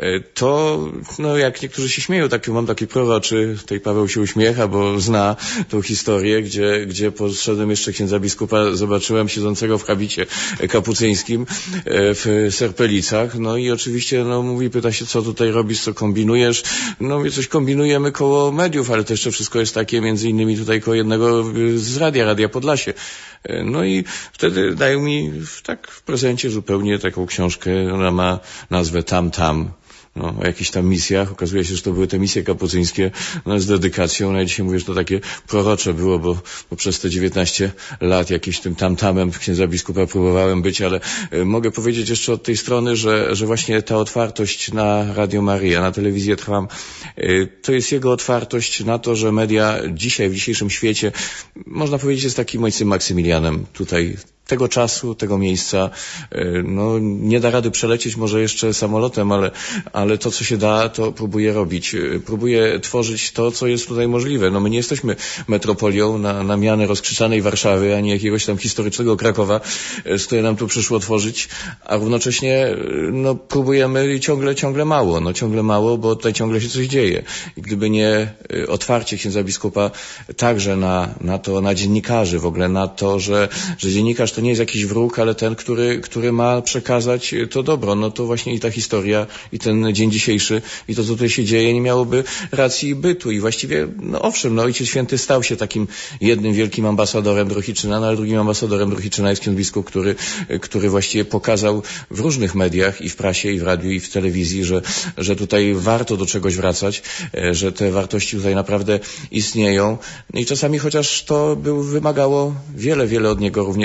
to no jak niektórzy się śmieją, mam taki proroczy, tutaj Paweł się uśmiecha, bo zna tą historię, gdzie poszedłem jeszcze księdza biskupa, zobaczyłem siedzącego w habicie kapucyńskim w Serpelicach, no i oczywiście mówi, pyta się, co tutaj robisz, co kombinujesz, no mówię, coś kombinujemy koło mediów, ale to jeszcze wszystko jest takie, między innymi tutaj koło jednego z Radia Podlasie. No i wtedy dają mi w prezencie zupełnie taką książkę, ona ma nazwę Tam. No, o jakichś tam misjach. Okazuje się, że to były te misje kapucyńskie, z dedykacją. No ja dzisiaj mówię, że to takie prorocze było, bo przez te 19 lat jakimś tym tamtamem księdza biskupa próbowałem być, ale mogę powiedzieć jeszcze od tej strony, że właśnie ta otwartość na Radio Maryja, na telewizję Trwam, to jest jego otwartość na to, że media dzisiaj, w dzisiejszym świecie, można powiedzieć, jest takim ojcem Maksymilianem tutaj, tego czasu, tego miejsca. No, nie da rady przelecieć może jeszcze samolotem, ale to, co się da, to próbuje robić. Próbuje tworzyć to, co jest tutaj możliwe. No, my nie jesteśmy metropolią na mianę rozkrzyczanej Warszawy, ani jakiegoś tam historycznego Krakowa, z której nam tu przyszło tworzyć, a równocześnie próbujemy ciągle mało. Ciągle mało, bo tutaj ciągle się coś dzieje. I gdyby nie otwarcie księdza biskupa także na dziennikarzy, w ogóle na to, że dziennikarz to nie jest jakiś wróg, ale ten, który ma przekazać to dobro. No to właśnie i ta historia, i ten dzień dzisiejszy, i to, co tutaj się dzieje, nie miałoby racji bytu. I właściwie, owszem, Ojciec Święty stał się takim jednym wielkim ambasadorem Drohiczyna, ale drugim ambasadorem Drohiczyna jest ksiądz biskup, który właściwie pokazał w różnych mediach, i w prasie, i w radiu, i w telewizji, że tutaj warto do czegoś wracać, że te wartości tutaj naprawdę istnieją. I czasami chociaż to wymagało wiele od niego również, jak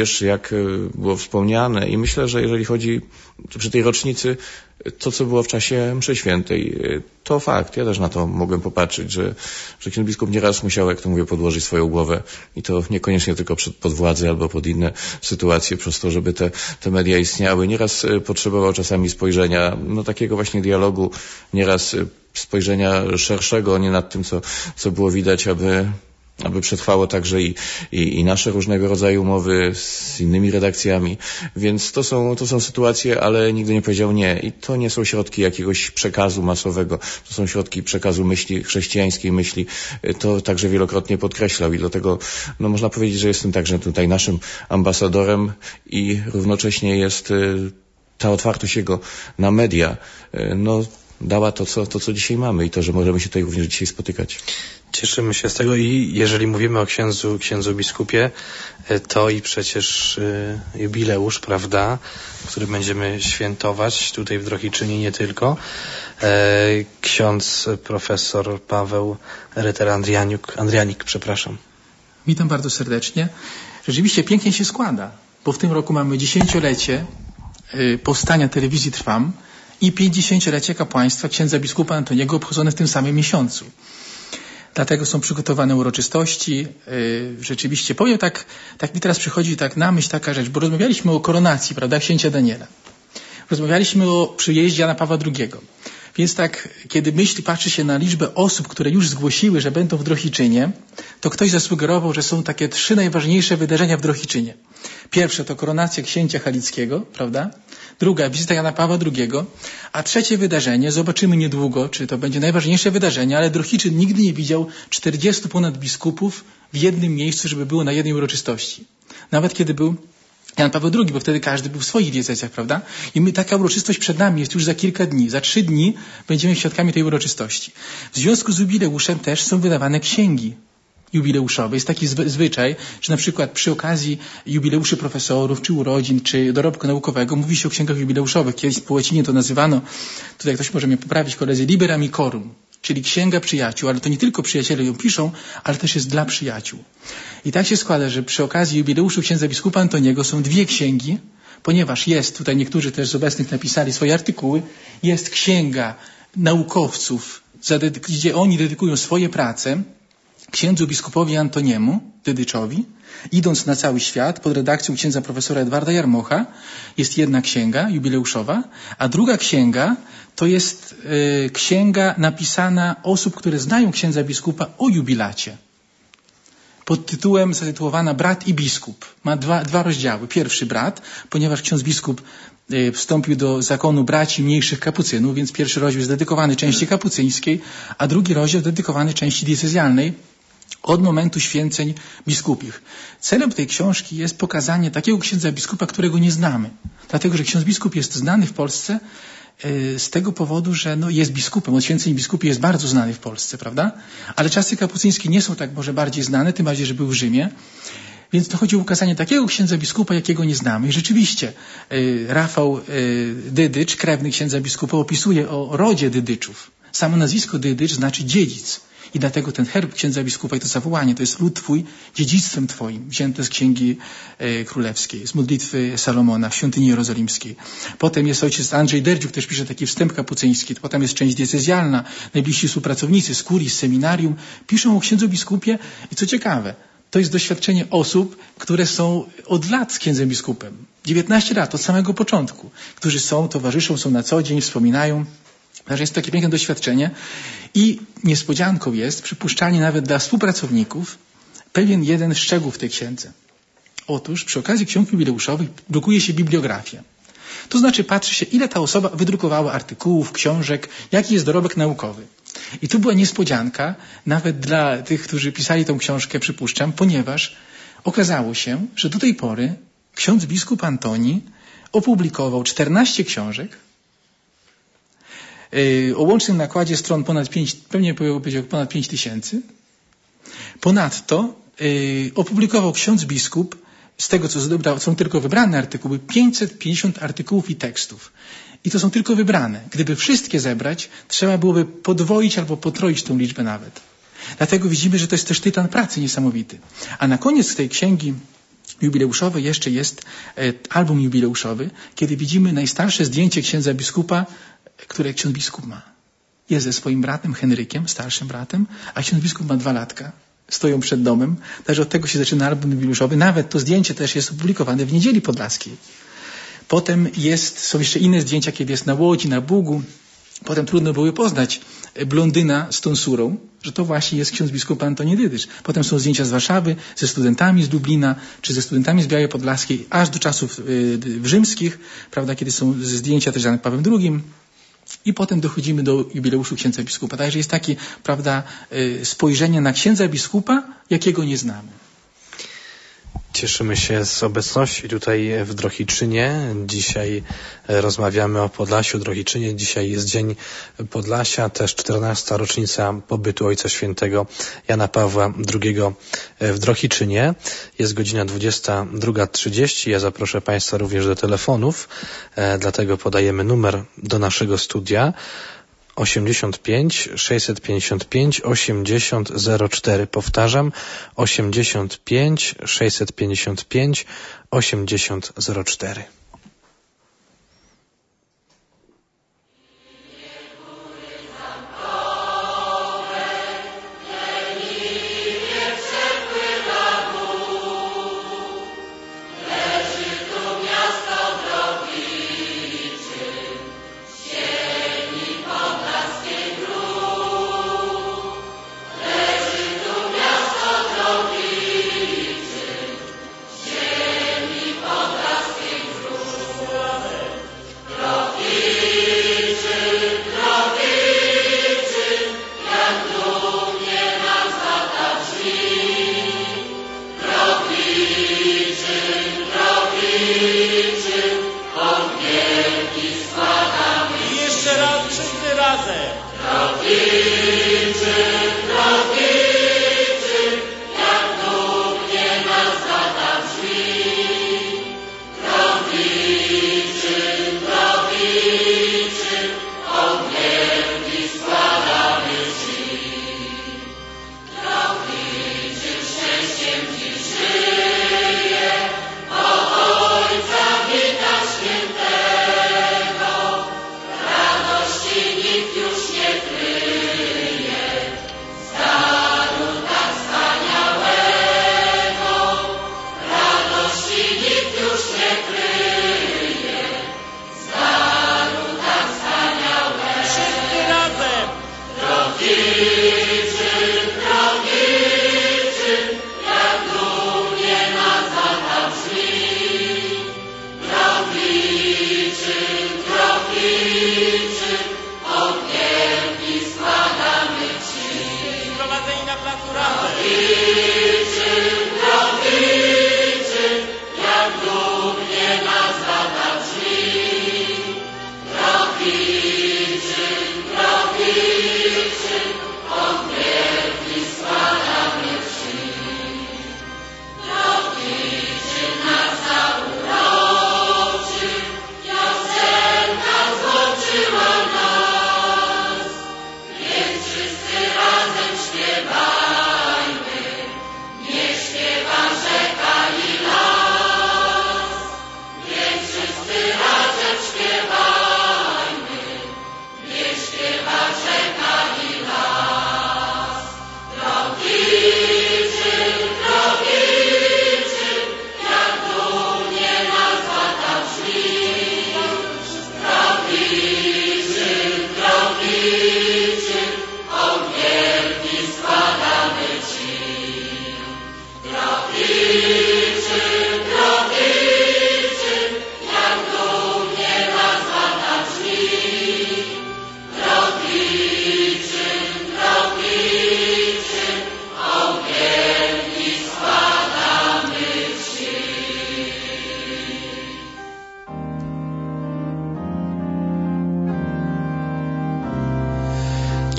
tak było wspomniane i myślę, że jeżeli chodzi przy tej rocznicy, to co było w czasie mszy świętej, to fakt. Ja też na to mogłem popatrzeć, że ksiądz biskup nieraz musiał, jak to mówię, podłożyć swoją głowę i to niekoniecznie tylko pod władzę albo pod inne sytuacje, przez to, żeby te media istniały. Nieraz potrzebował czasami spojrzenia, takiego właśnie dialogu, nieraz spojrzenia szerszego, nie nad tym, co było widać, aby przetrwało także i nasze różnego rodzaju umowy z innymi redakcjami. Więc to są sytuacje, ale nigdy nie powiedział nie. I to nie są środki jakiegoś przekazu masowego. To są środki przekazu myśli, chrześcijańskiej myśli. To także wielokrotnie podkreślał i dlatego można powiedzieć, że jestem także tutaj naszym ambasadorem i równocześnie jest ta otwartość jego na media, dała to, co dzisiaj mamy i to, że możemy się tutaj również dzisiaj spotykać. Cieszymy się z tego i jeżeli mówimy o księdzu biskupie, to i przecież jubileusz, prawda, który będziemy świętować tutaj w Drohiczynie nie tylko. Ksiądz profesor Paweł Ryter-Andrianik, przepraszam. Witam bardzo serdecznie. Rzeczywiście pięknie się składa, bo w tym roku mamy 10-lecie powstania telewizji Trwam i 50-lecie kapłaństwa księdza biskupa Antoniego obchodzone w tym samym miesiącu. Dlatego są przygotowane uroczystości. Rzeczywiście, powiem tak mi teraz przychodzi na myśl taka rzecz, bo rozmawialiśmy o koronacji, prawda, księcia Daniela. Rozmawialiśmy o przyjeździe Jana Pawła II. Więc kiedy patrzy się na liczbę osób, które już zgłosiły, że będą w Drohiczynie, to ktoś zasugerował, że są takie 3 najważniejsze wydarzenia w Drohiczynie. Pierwsze to koronacja księcia Halickiego, prawda? Druga wizyta Jana Pawła II, a trzecie wydarzenie, zobaczymy niedługo, czy to będzie najważniejsze wydarzenie, ale Drohiczyn nigdy nie widział 40 ponad biskupów w jednym miejscu, żeby było na jednej uroczystości. Nawet kiedy był Jan Paweł II, bo wtedy każdy był w swoich diecezjach, prawda? I taka uroczystość przed nami jest już za kilka dni. Za 3 dni będziemy świadkami tej uroczystości. W związku z jubileuszem też są wydawane księgi jubileuszowe. Jest taki zwyczaj, że na przykład przy okazji jubileuszy profesorów, czy urodzin, czy dorobku naukowego mówi się o księgach jubileuszowych. Kiedyś po łacinie to nazywano, tutaj ktoś może mnie poprawić, koledzy, liber amicorum, czyli księga przyjaciół, ale to nie tylko przyjaciele ją piszą, ale też jest dla przyjaciół. I tak się składa, że przy okazji jubileuszu księdza biskupa Antoniego są 2 księgi, ponieważ jest, tutaj niektórzy też z obecnych napisali swoje artykuły, jest księga naukowców, gdzie oni dedykują swoje prace księdzu biskupowi Antoniemu Dydyczowi, idąc na cały świat pod redakcją księdza profesora Edwarda Jarmocha. Jest jedna księga jubileuszowa, a druga księga to jest księga napisana osób, które znają księdza biskupa o jubilacie. Pod tytułem zatytułowana Brat i biskup. Ma dwa rozdziały. Pierwszy brat, ponieważ ksiądz biskup wstąpił do zakonu braci mniejszych kapucynów, więc pierwszy rozdział jest dedykowany części kapucyńskiej, a drugi rozdział dedykowany części diecezjalnej od momentu święceń biskupich. Celem tej książki jest pokazanie takiego księdza biskupa, którego nie znamy. Dlatego, że ksiądz biskup jest znany w Polsce z tego powodu, że jest biskupem. Od święceń biskupi jest bardzo znany w Polsce, prawda? Ale czasy kapucyńskie nie są tak może bardziej znane, tym bardziej, że był w Rzymie. Więc to chodzi o ukazanie takiego księdza biskupa, jakiego nie znamy. I rzeczywiście Rafał Dydycz, krewny księdza biskupa, opisuje o rodzie Dydyczów. Samo nazwisko Dydycz znaczy dziedzic. I dlatego ten herb księdza biskupa i to zawołanie, to jest lud twój, dziedzictwem twoim, wzięte z Księgi Królewskiej, z modlitwy Salomona w świątyni jerozolimskiej. Potem jest ojciec Andrzej Derdziuk, też pisze taki wstęp kapucyński. Potem jest część diecezjalna, najbliżsi współpracownicy z kurii, z seminarium, piszą o księdzu biskupie i co ciekawe, to jest doświadczenie osób, które są od lat z księdzem biskupem. 19 lat, od samego początku, którzy towarzyszą, są na co dzień, wspominają. Także jest to takie piękne doświadczenie i niespodzianką jest przypuszczalnie nawet dla współpracowników pewien jeden szczegół w tej księdze. Otóż przy okazji ksiąg jubileuszowych drukuje się bibliografię. To znaczy patrzy się, ile ta osoba wydrukowała artykułów, książek, jaki jest dorobek naukowy. I tu była niespodzianka nawet dla tych, którzy pisali tą książkę, przypuszczam, ponieważ okazało się, że do tej pory ksiądz biskup Antoni opublikował 14 książek, o łącznym nakładzie stron ponad 5 tysięcy. Ponadto opublikował ksiądz biskup, z tego co zebrał, są tylko wybrane artykuły, 550 artykułów i tekstów. I to są tylko wybrane. Gdyby wszystkie zebrać, trzeba byłoby podwoić albo potroić tą liczbę nawet. Dlatego widzimy, że to jest też tytan pracy niesamowity. A na koniec tej księgi jubileuszowy jeszcze jest album jubileuszowy, kiedy widzimy najstarsze zdjęcie księdza biskupa, które ksiądz biskup ma. Jest ze swoim bratem Henrykiem, starszym bratem, a ksiądz biskup ma 2 latka. Stoją przed domem. Także od tego się zaczyna album jubileuszowy. Nawet to zdjęcie też jest opublikowane w Niedzieli Podlaskiej. Potem są jeszcze inne zdjęcia, kiedy jest na Łodzi, na Bugu. Potem trudno było poznać blondyna z tonsурą, że to właśnie jest ksiądz biskup Antoni Dydycz. Potem są zdjęcia z Warszawy, ze studentami z Lublina, czy ze studentami z Białej Podlaskiej, aż do czasów rzymskich, prawda, kiedy są zdjęcia też z Janem Pawłem II. I potem dochodzimy do jubileuszu księdza biskupa. Także jest takie, prawda, spojrzenie na księdza biskupa, jakiego nie znamy. Cieszymy się z obecności tutaj w Drohiczynie. Dzisiaj rozmawiamy o Podlasiu, Drohiczynie. Dzisiaj jest Dzień Podlasia, też 14. rocznica pobytu Ojca Świętego Jana Pawła II w Drohiczynie. Jest godzina 22:30. Ja zaproszę Państwa również do telefonów, dlatego podajemy numer do naszego studia. 85 655 8004. Powtarzam, 85 655 8004. Ziemi podlaskiej wzrusz.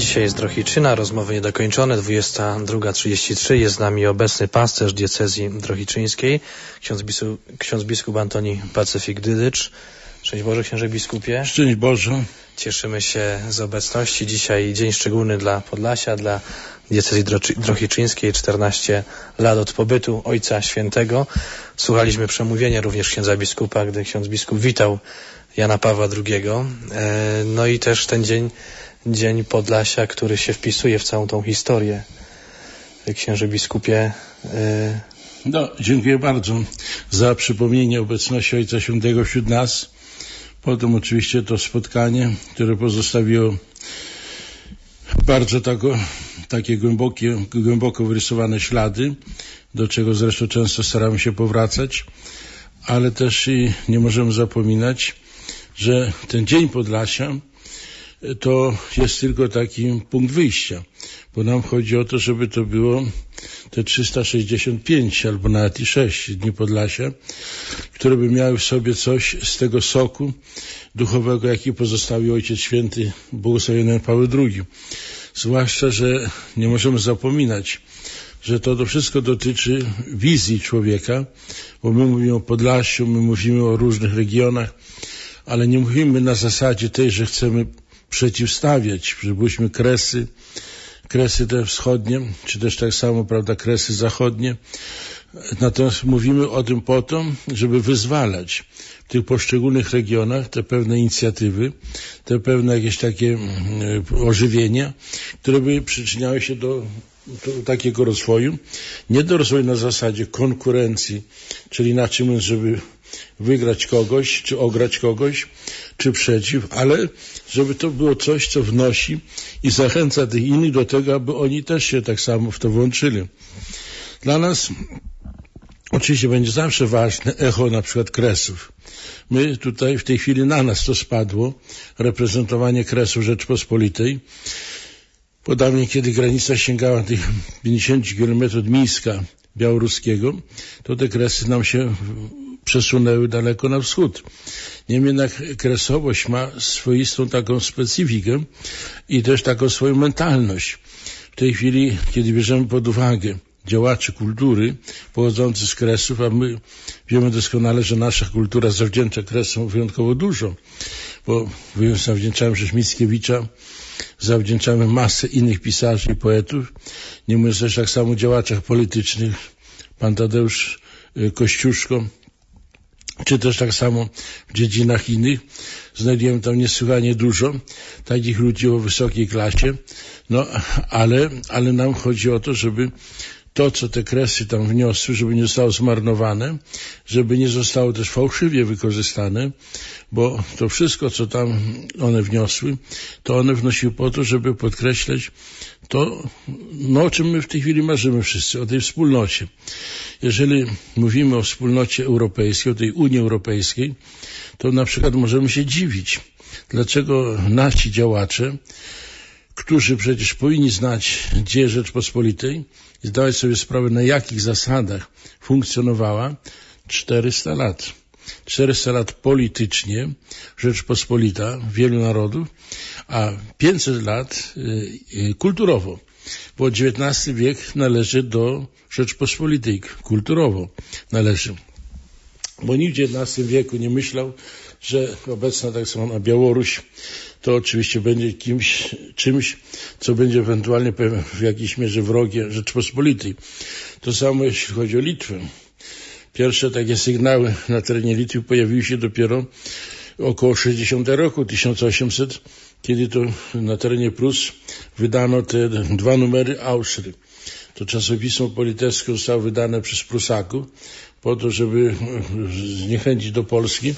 Dzisiaj z Drohiczyna, rozmowy niedokończone, 22:33. Jest z nami obecny pasterz diecezji drohiczyńskiej, ksiądz biskup Antoni Pacyfik-Dydycz. Szczęść Boże, księże biskupie. Szczęść Boże. Cieszymy się z obecności. Dzisiaj dzień szczególny dla Podlasia, dla diecezji drohiczyńskiej. 14 lat od pobytu Ojca Świętego. Słuchaliśmy przemówienia również księdza biskupa, gdy ksiądz biskup witał Jana Pawła II. No i też ten dzień Podlasia, który się wpisuje w całą tą historię. Księże biskupie. No, dziękuję bardzo za przypomnienie obecności Ojca Świętego wśród nas. Potem oczywiście to spotkanie, które pozostawiło bardzo takie głęboko wyrysowane ślady, do czego zresztą często staramy się powracać, ale też i nie możemy zapominać, że ten Dzień Podlasia to jest tylko taki punkt wyjścia, bo nam chodzi o to, żeby to było te 365 albo nawet i 6 dni Podlasia, które by miały w sobie coś z tego soku duchowego, jaki pozostawił Ojciec Święty, błogosławiony Jan Paweł II. Zwłaszcza, że nie możemy zapominać, że to wszystko dotyczy wizji człowieka, bo my mówimy o Podlasiu, my mówimy o różnych regionach, ale nie mówimy na zasadzie tej, że chcemy przeciwstawiać, że byliśmy kresy te wschodnie, czy też tak samo, prawda, kresy zachodnie. Natomiast mówimy o tym po to, żeby wyzwalać w tych poszczególnych regionach te pewne inicjatywy, te pewne jakieś takie ożywienia, które by przyczyniały się do takiego rozwoju, nie do rozwoju na zasadzie konkurencji, czyli inaczej mówiąc, żeby wygrać kogoś, czy ograć kogoś, czy przeciw, ale żeby to było coś, co wnosi i zachęca tych innych do tego, aby oni też się tak samo w to włączyli. Dla nas oczywiście będzie zawsze ważne echo na przykład Kresów. My tutaj w tej chwili na nas to spadło, reprezentowanie Kresów Rzeczpospolitej. Podobnie kiedy granica sięgała tych 50 km od Mińska białoruskiego, to te Kresy nam się przesunęły daleko na wschód. Niemniej jednak kresowość ma swoistą taką specyfikę i też taką swoją mentalność. W tej chwili, kiedy bierzemy pod uwagę działaczy kultury pochodzących z Kresów, a my wiemy doskonale, że nasza kultura zawdzięcza Kresom wyjątkowo dużo, bo zawdzięczamy przecież Mickiewicza, zawdzięczamy masę innych pisarzy i poetów, nie mówiąc też tak samo o działaczach politycznych, pan Tadeusz Kościuszko, czy też tak samo w dziedzinach innych. Znajdujemy tam niesłychanie dużo takich ludzi o wysokiej klasie, no ale nam chodzi o to, żeby to, co te Kresy tam wniosły, żeby nie zostało zmarnowane, żeby nie zostało też fałszywie wykorzystane, bo to wszystko, co tam one wniosły, to one wnosiły po to, żeby podkreślać to, no, o czym my w tej chwili marzymy wszyscy, o tej wspólnocie. Jeżeli mówimy o wspólnocie europejskiej, o tej Unii Europejskiej, to na przykład możemy się dziwić, dlaczego nasi działacze, którzy przecież powinni znać dzieje Rzeczpospolitej i zdawać sobie sprawę, na jakich zasadach funkcjonowała 400 lat. 400 lat politycznie Rzeczpospolita wielu narodów, a 500 lat kulturowo, bo XIX wiek należy do Rzeczpospolitej, kulturowo należy. Bo nikt w XIX wieku nie myślał, że obecna tak zwana Białoruś to oczywiście będzie czymś, co będzie ewentualnie w jakiejś mierze wrogie Rzeczpospolitej. To samo jeśli chodzi o Litwę. Pierwsze takie sygnały na terenie Litwy pojawiły się dopiero około 60 roku 1800, kiedy to na terenie Prus wydano te 2 numery Austrii. To czasopismo politewskie zostało wydane przez Prusaków po to, żeby zniechęcić do Polski.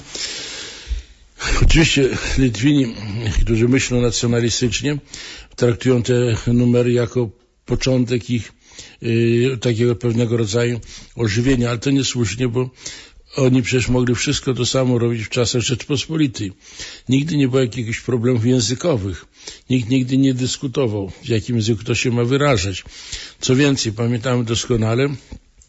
Oczywiście Litwini, którzy myślą nacjonalistycznie, traktują te numery jako początek ich takiego pewnego rodzaju ożywienia, ale to niesłusznie, bo oni przecież mogli wszystko to samo robić w czasach Rzeczpospolitej. Nigdy nie było jakichś problemów językowych. Nikt nigdy nie dyskutował, w jakim języku to się ma wyrażać. Co więcej, pamiętamy doskonale,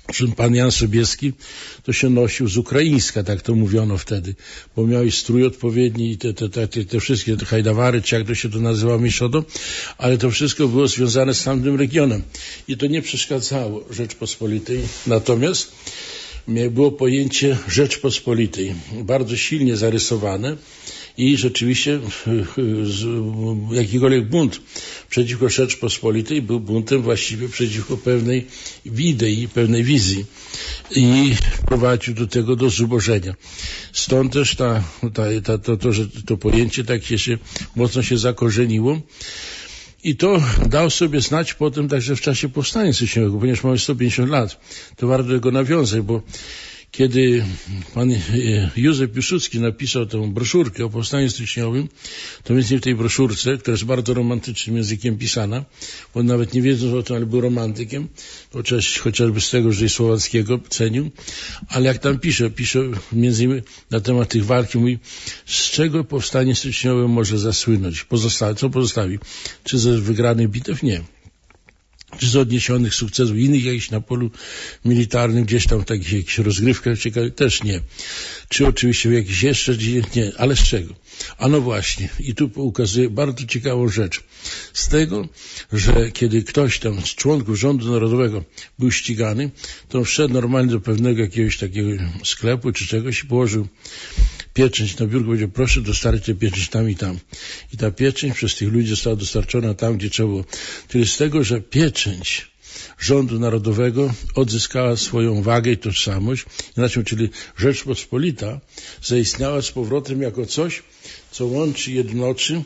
Pan Jan Sobieski to się nosił z ukraińska, tak to mówiono wtedy, bo miał i strój odpowiedni i te wszystkie te hajdawary, czy jak to się to nazywa Miszodo, ale to wszystko było związane z tamtym regionem i to nie przeszkadzało Rzeczpospolitej, natomiast było pojęcie Rzeczpospolitej bardzo silnie zarysowane i rzeczywiście jakikolwiek bunt przeciwko Rzeczpospolitej był buntem właściwie przeciwko pewnej idei, pewnej wizji i prowadził do tego do zubożenia. Stąd też to pojęcie takie mocno się zakorzeniło i to dał sobie znać potem także w czasie powstania styczniowego, ponieważ mamy 150 lat. To warto do tego nawiązać, bo kiedy pan Józef Piłsudski napisał tę broszurkę o powstaniu styczniowym, to między innymi w tej broszurce, która jest bardzo romantycznym językiem pisana, bo nawet nie wiedząc o tym, ale był romantykiem, chociażby z tego, że jej Słowackiego cenił, ale jak tam pisze między innymi na temat tych walki, mówi, z czego powstanie styczniowe może zasłynąć, co pozostawi, czy ze wygranych bitew? Nie. Czy z odniesionych sukcesów innych jakichś na polu militarnym, gdzieś tam takich jakichś rozgrywkach ciekawych? Też nie. Czy oczywiście w jakichś jeszcze? Nie. Ale z czego? A no właśnie. I tu ukazuje bardzo ciekawą rzecz. Z tego, że kiedy ktoś tam z członków rządu narodowego był ścigany, to on wszedł normalnie do pewnego jakiegoś takiego sklepu czy czegoś i położył pieczęć na biurku, powiedział, proszę dostarczyć tę pieczęć tam i tam. I ta pieczęć przez tych ludzi została dostarczona tam, gdzie trzeba było. Czyli z tego, że pieczęć rządu narodowego odzyskała swoją wagę i tożsamość, inaczej, czyli Rzeczpospolita zaistniała z powrotem jako coś, co łączy, jednoczy,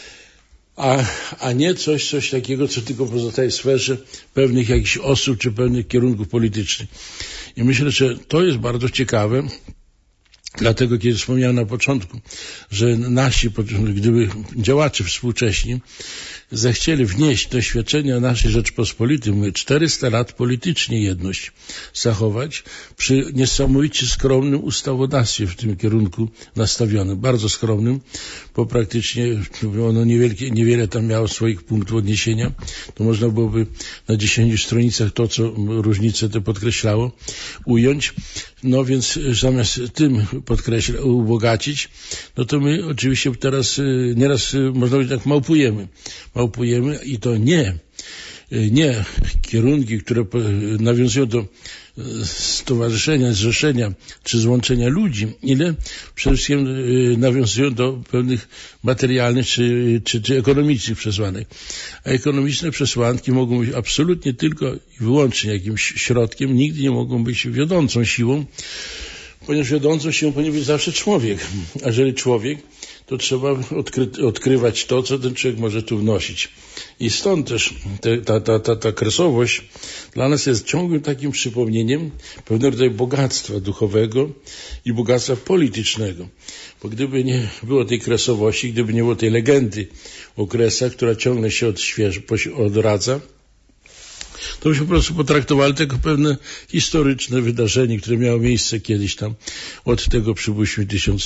a nie coś takiego, co tylko pozostaje w sferze pewnych jakichś osób czy pewnych kierunków politycznych. I myślę, że to jest bardzo ciekawe. Dlatego, kiedy wspomniałem na początku, że nasi, gdyby działacze współcześni zechcieli wnieść doświadczenia naszej Rzeczpospolitej, mówię, 400 lat politycznie jedność zachować przy niesamowicie skromnym ustawodawstwie w tym kierunku nastawionym, bardzo skromnym, bo praktycznie ono niewiele tam miało swoich punktów odniesienia, to można byłoby na 10 stronicach to, co różnice te podkreślało, ująć. No więc zamiast tym ubogacić, no to my oczywiście teraz nieraz można powiedzieć tak małpujemy i to nie kierunki, które nawiązują do stowarzyszenia, zrzeszenia czy złączenia ludzi, ile przede wszystkim nawiązują do pewnych materialnych czy ekonomicznych przesłanek. A ekonomiczne przesłanki mogą być absolutnie tylko i wyłącznie jakimś środkiem, nigdy nie mogą być wiodącą siłą, ponieważ wiodącą siłą powinien być zawsze człowiek. A jeżeli człowiek, to trzeba odkrywać to, co ten człowiek może tu wnosić. I stąd też ta kresowość dla nas jest ciągłym takim przypomnieniem pewnego rodzaju bogactwa duchowego i bogactwa politycznego. Bo gdyby nie było tej kresowości, gdyby nie było tej legendy o Kresach, która ciągle się odradza, to byśmy po prostu potraktowali to jako pewne historyczne wydarzenie, które miało miejsce kiedyś tam od tego przybyliśmy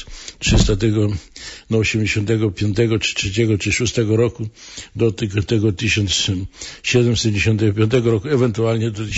1385 czy 3 czy 6 roku do tego 1795 roku, ewentualnie do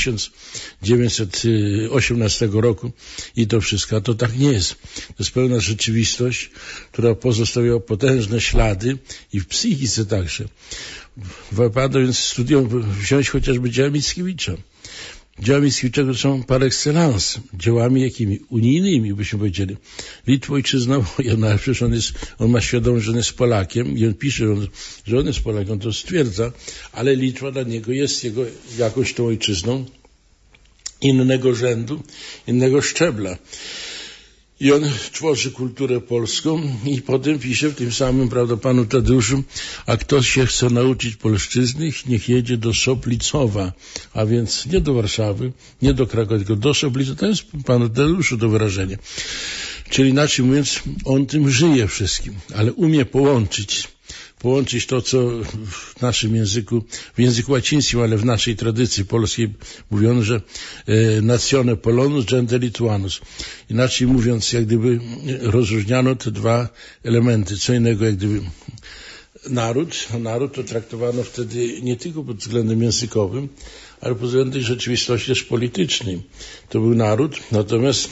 1918 roku i to wszystko. A to tak nie jest. To jest pełna rzeczywistość, która pozostawiała potężne ślady i w psychice także. Warto więc wziąć chociażby dzieła Mickiewicza. Dzieła Mickiewicza to są par excellence dziełami jakimi? Unijnymi, byśmy powiedzieli. Litwa ojczyzna moja, no, przecież on ma świadomość, że on jest Polakiem i on pisze, że on jest Polakiem, on to stwierdza, ale Litwa dla niego jest jego jakąś tą ojczyzną innego rzędu, innego szczebla. I on tworzy kulturę polską i potem pisze w tym samym, prawda, panu Tadeuszu, a kto się chce nauczyć polszczyzny, niech jedzie do Soplicowa, a więc nie do Warszawy, nie do Krakowa, tylko do Soplicowa. To jest panu Tadeuszu to wyrażenie. Czyli inaczej mówiąc, on tym żyje wszystkim, ale umie połączyć to, co w naszym języku, w języku łacińskim, ale w naszej tradycji polskiej mówiono, że natione polonus, gender lituanus. Inaczej mówiąc, jak gdyby rozróżniano te dwa elementy. Co innego, jak gdyby naród to traktowano wtedy nie tylko pod względem językowym, ale pod względem tej rzeczywistości też politycznej. To był naród, natomiast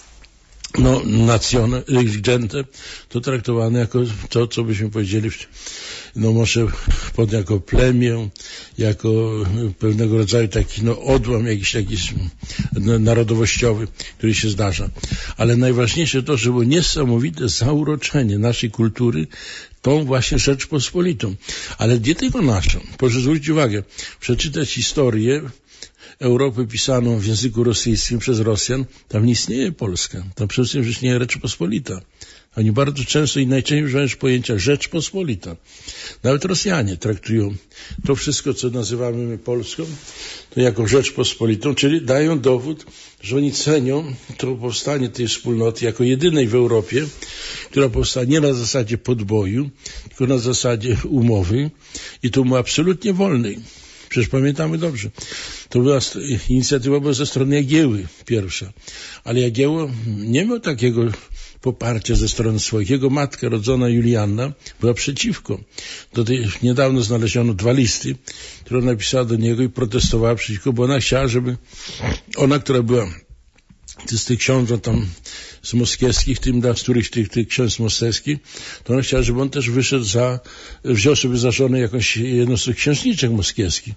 nacjonę, gente, to traktowane jako to, co byśmy powiedzieli, może jako plemię, jako pewnego rodzaju taki odłam jakiś taki narodowościowy, który się zdarza. Ale najważniejsze to, że było niesamowite zauroczenie naszej kultury tą właśnie Rzeczpospolitą. Ale nie tylko naszą. Proszę zwrócić uwagę, przeczytać historię Europy pisaną w języku rosyjskim przez Rosjan, tam nie istnieje Polska, tam przede wszystkim istnieje Rzeczpospolita. Oni bardzo często i najczęściej używają pojęcia Rzeczpospolita. Nawet Rosjanie traktują to wszystko, co nazywamy my Polską, to jako Rzeczpospolitą, czyli dają dowód, że oni cenią to powstanie tej wspólnoty jako jedynej w Europie, która powstała nie na zasadzie podboju, tylko na zasadzie umowy i to umowy absolutnie wolnej. Przecież pamiętamy dobrze. To była inicjatywa ze strony Jagieły pierwsza. Ale Jagiełło nie miał takiego poparcia ze strony swoich. Jego matka rodzona Julianna była przeciwko. Niedawno znaleziono 2 listy, które napisała do niego i protestowała przeciwko, bo ona chciała, żeby ona, która była z tych książąt tam z moskiewskich, z których tych książąt moskiewskich, to ona chciała, żeby on też wyszedł wziął sobie za żonę jakąś jedną z tych księżniczek moskiewskich.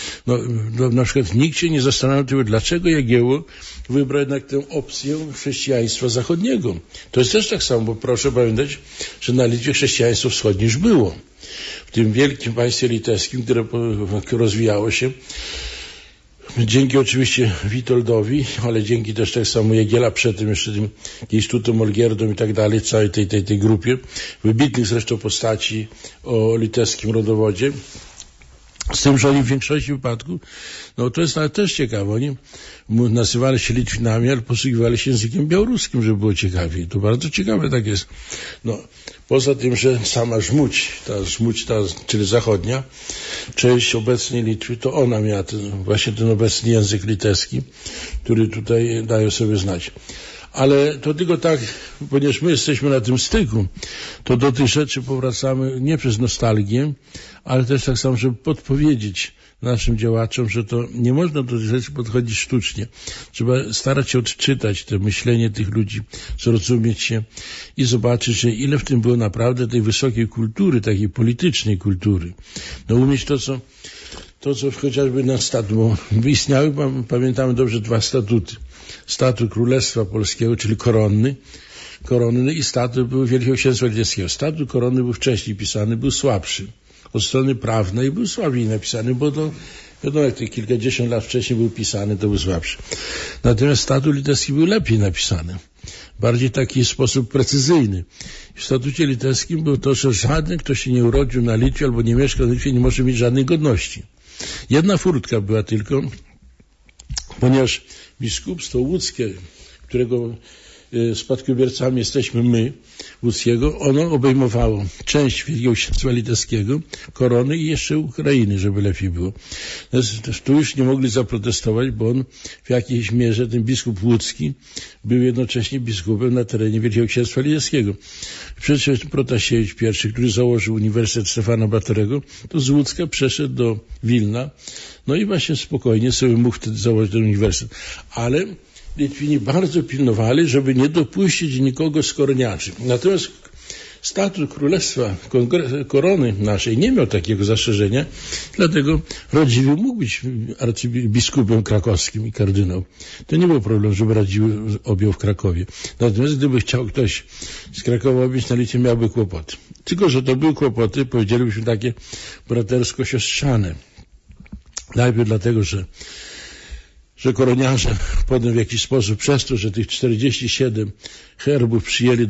Na przykład nikt się nie zastanawiał, dlaczego Jagiełło wybrał jednak tę opcję chrześcijaństwa zachodniego. To jest też tak samo, bo proszę pamiętać, że na Litwie chrześcijaństwo wschodnie już było. W tym wielkim państwie litewskim, które rozwijało się, dzięki oczywiście Witoldowi, ale dzięki też tak samo Jagiela przedtem, jeszcze tym Instytutom Olgierdom i tak dalej, całej tej grupie, wybitnych zresztą postaci o litewskim rodowodzie. Z tym, że oni w większości wypadków, to jest nawet też ciekawe, oni nazywali się Litwinami, ale posługiwali się językiem białoruskim, żeby było ciekawiej. To bardzo ciekawe tak jest. Poza tym, że sama Żmudź, czyli zachodnia, część obecnej Litwy, to ona miała właśnie ten obecny język litewski, który tutaj daje sobie znać. Ale to tylko tak, ponieważ my jesteśmy na tym styku, to do tych rzeczy powracamy nie przez nostalgię, ale też tak samo, żeby podpowiedzieć naszym działaczom, że to nie można do tych rzeczy podchodzić sztucznie. Trzeba starać się odczytać to myślenie tych ludzi, zrozumieć się i zobaczyć, że ile w tym było naprawdę tej wysokiej kultury, takiej politycznej kultury. Umieć to, co chociażby na statut, bo istniały, pamiętamy dobrze, 2 statuty. Statut Królestwa Polskiego, czyli koronny i statut był Wielkiego Księstwa Litewskiego. Statut koronny był wcześniej pisany, był słabszy od strony prawnej, był słabiej napisany, bo to wiadomo, jak te kilkadziesiąt lat wcześniej był pisany, to był słabszy. Natomiast statut litewski był lepiej napisany, bardziej taki sposób precyzyjny. W statucie litewskim było to, że żaden, kto się nie urodził na Litwie albo nie mieszka na Litwie, nie może mieć żadnej godności. Jedna furtka była tylko, ponieważ biskupstwo łódzkie, którego spadkobiercami jesteśmy my, łódzkiego, ono obejmowało część Wielkiego Księstwa Litewskiego, korony i jeszcze Ukrainy, żeby lepiej było. Tu już nie mogli zaprotestować, bo on w jakiejś mierze, ten biskup łódzki, był jednocześnie biskupem na terenie Wielkiego Księstwa Litewskiego. Przecież Protasiewicz I, który założył Uniwersytet Stefana Batorego, to z Łódzka przeszedł do Wilna, i właśnie spokojnie sobie mógł wtedy założyć ten uniwersytet. Ale Litwini bardzo pilnowali, żeby nie dopuścić nikogo z koroniarzy. Natomiast statut Królestwa Korony naszej nie miał takiego zastrzeżenia, dlatego Radziwiłł mógł być arcybiskupem krakowskim i kardynał. To nie był problem, żeby Radziwiłł objął w Krakowie. Natomiast gdyby chciał ktoś z Krakowa objąć na Litwie, miałby kłopoty. Tylko że to były kłopoty, powiedzielibyśmy takie bratersko-siostrzane. Najpierw dlatego, że koroniarze potem w jakiś sposób przez to, że tych 47 herbów przyjęli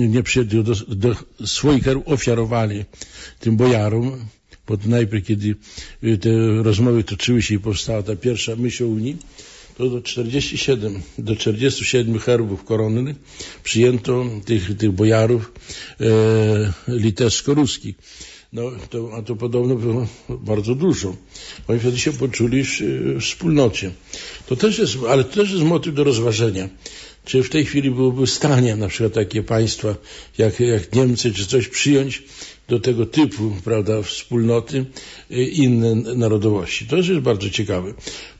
do swoich herbów ofiarowali tym bojarom, bo najpierw kiedy te rozmowy toczyły się i powstała ta pierwsza myśl o Unii, to do 47 herbów koronnych przyjęto tych bojarów litewsko-ruskich. A to podobno było bardzo dużo. Oni wtedy się poczuli w wspólnocie. Ale to też jest motyw do rozważenia. Czy w tej chwili byłoby w stanie na przykład takie państwa jak Niemcy czy coś przyjąć do tego typu, prawda, wspólnoty inne narodowości. To jest bardzo ciekawe.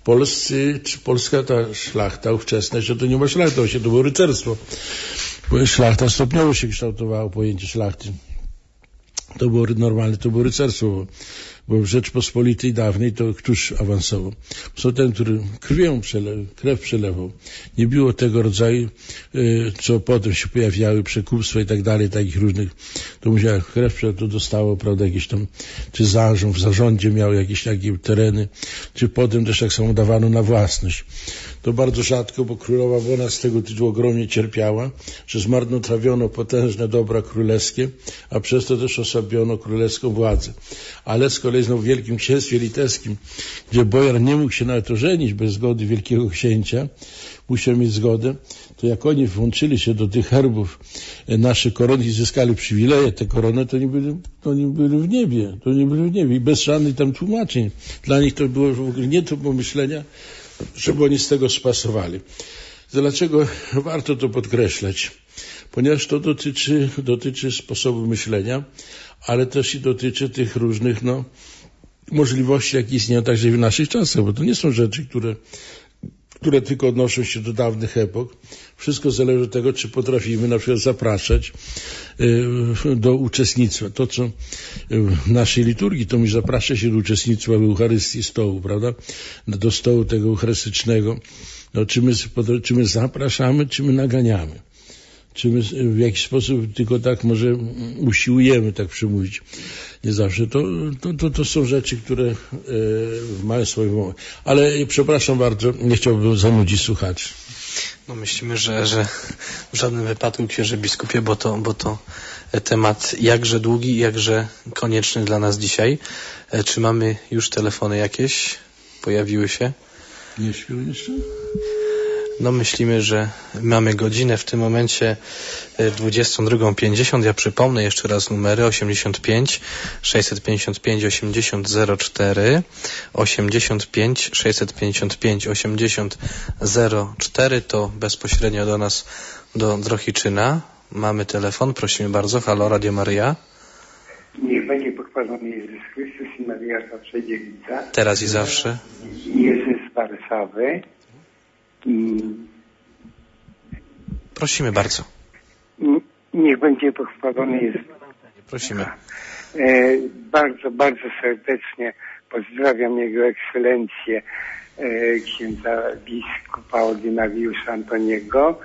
Polska ta szlachta ówczesna, jeszcze to nie ma szlachta, to było rycerstwo. Szlachta stopniowo się kształtowało, pojęcie szlachty. To było normalne, to było rycerstwo, bo w Rzeczpospolitej dawnej to któż awansował? Co ten, który krew przelewał. Nie było tego rodzaju, co potem się pojawiały, przekupstwa i tak dalej, takich różnych. To musiała krew to dostało, prawda, jakieś tam, czy zarząd, w zarządzie miał jakieś takie tereny, czy potem też tak samo dawano na własność. To bardzo rzadko, bo królowa Bona z tego tytułu ogromnie cierpiała, że zmarnotrawiono potężne dobra królewskie, a przez to też osłabiono królewską władzę. Ale z kolei w Wielkim Księstwie Litewskim, gdzie bojar nie mógł się nawet ożenić bez zgody wielkiego księcia, musiał mieć zgodę, to jak oni włączyli się do tych herbów nasze korony i zyskali przywileje, te korony, to nie byli w niebie, i bez żadnych tam tłumaczeń. Dla nich to było w ogóle nie do pomyślenia, żeby oni z tego spasowali. Dlaczego warto to podkreślać? Ponieważ to dotyczy sposobu myślenia, ale też i dotyczy tych różnych, możliwości, jakie istnieją także w naszych czasach, bo to nie są rzeczy, które tylko odnoszą się do dawnych epok. Wszystko zależy od tego, czy potrafimy na przykład zapraszać do uczestnictwa. To, co w naszej liturgii, to mi zaprasza się do uczestnictwa w Eucharystii stołu, prawda? Do stołu tego eucharystycznego. Czy my zapraszamy, czy my naganiamy? Czy my w jakiś sposób tylko tak może usiłujemy tak przemówić. Nie zawsze. To są rzeczy, które mają swoją mowę. Ale przepraszam bardzo, nie chciałbym zanudzić słuchaczy. Myślimy, że w żadnym wypadku, księże biskupie, bo to temat jakże długi i jakże konieczny dla nas dzisiaj. Czy mamy już telefony jakieś? Pojawiły się? Nie śpią jeszcze? Myślimy, że mamy godzinę w tym momencie 22:50. Ja przypomnę jeszcze raz numery 85 655 80 04, 85 655 80 04, to bezpośrednio do nas, do Drohiczyna. Mamy telefon, prosimy bardzo. Halo, Radio Maryja. Niech będzie pochwalony Jezus Chrystus i Maryja Zawsze Dziewica. Teraz i zawsze. Jezus z Warszawy. Prosimy bardzo. Niech będzie pochwalony Jezus. Prosimy. Bardzo, bardzo serdecznie pozdrawiam Jego Ekscelencję księdza biskupa ordynariusza Antoniego.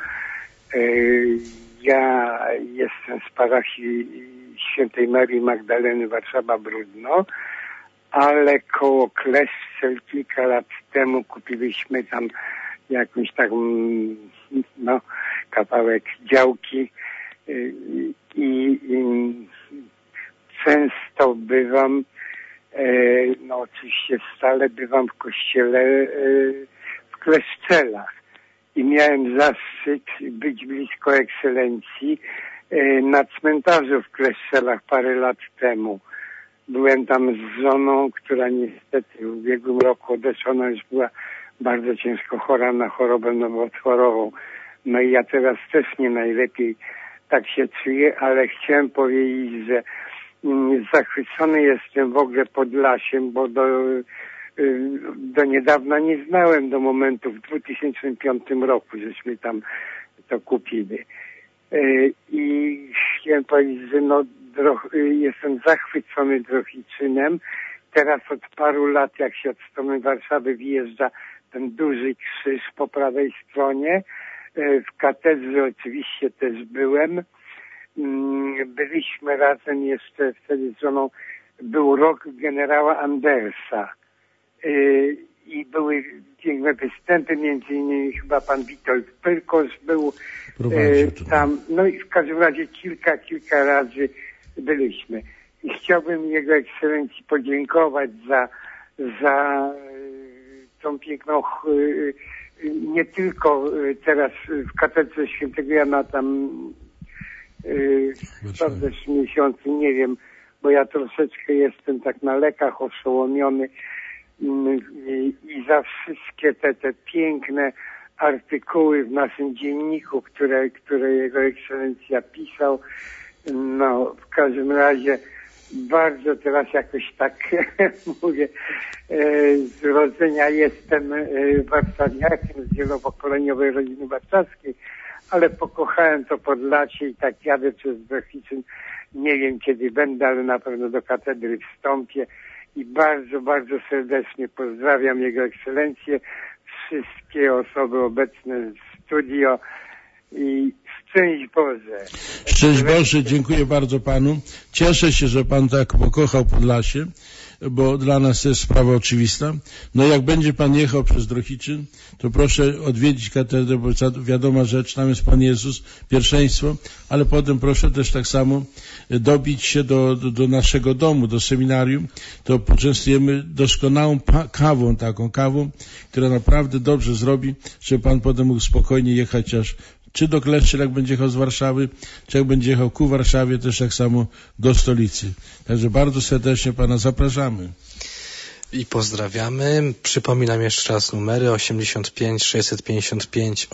Ja jestem z parafii Świętej Marii Magdaleny Warszawa-Brudno, ale koło Kleszczel kilka lat temu kupiliśmy tam jakąś taką kawałek działki i często bywam, oczywiście stale bywam w kościele w Kleszczelach i miałem zaszczyt być blisko Ekscelencji na cmentarzu w Kleszczelach parę lat temu. Byłem tam z żoną, która niestety w ubiegłym roku odeszła, ona już była bardzo ciężko chora na chorobę nowotworową. I ja teraz też nie najlepiej tak się czuję, ale chciałem powiedzieć, że zachwycony jestem w ogóle Podlasiem, bo do niedawna nie znałem, do momentu w 2005 roku, żeśmy tam to kupili. I chciałem powiedzieć, że jestem zachwycony Drohiczynem. Teraz od paru lat, jak się od strony Warszawy wjeżdża ten duży krzyż po prawej stronie. W katedrze oczywiście też byłem. Byliśmy razem jeszcze wtedy z żoną. Był rok generała Andersa. I były piękne występy, między innymi chyba pan Witold Pyrkos był tam. I w każdym razie kilka razy byliśmy. I chciałbym Jego Ekscelencji podziękować za tą piękną, nie tylko teraz w katedrze świętego Jana tam w też miesiącu, nie wiem, bo ja troszeczkę jestem tak na lekach oszołomiony i za wszystkie te piękne artykuły w naszym dzienniku, które Jego Ekscelencja pisał. W każdym razie bardzo teraz jakoś tak mówię, z urodzenia jestem warszawiakiem z wielopokoleniowej rodziny warszawskiej, ale pokochałem to Podlasie i tak jadę przez Drohiczyn. Nie wiem kiedy będę, ale na pewno do katedry wstąpię i bardzo, bardzo serdecznie pozdrawiam Jego Ekscelencję, wszystkie osoby obecne w studio i szczęść Boże. Szczęść Boże, dziękuję bardzo Panu. Cieszę się, że Pan tak pokochał Podlasie, bo dla nas to jest sprawa oczywista. No jak będzie Pan jechał przez Drohiczyn, to proszę odwiedzić katedrę, bo wiadoma rzecz, tam jest Pan Jezus, pierwszeństwo, ale potem proszę też tak samo dobić się do naszego domu, do seminarium, to poczęstujemy doskonałą kawą, taką kawą, która naprawdę dobrze zrobi, żeby Pan potem mógł spokojnie jechać aż czy do Kleszczy, jak będzie jechał z Warszawy, czy jak będzie jechał ku Warszawie, też tak samo do stolicy. Także bardzo serdecznie Pana zapraszamy. I pozdrawiamy. Przypominam jeszcze raz numery 85 655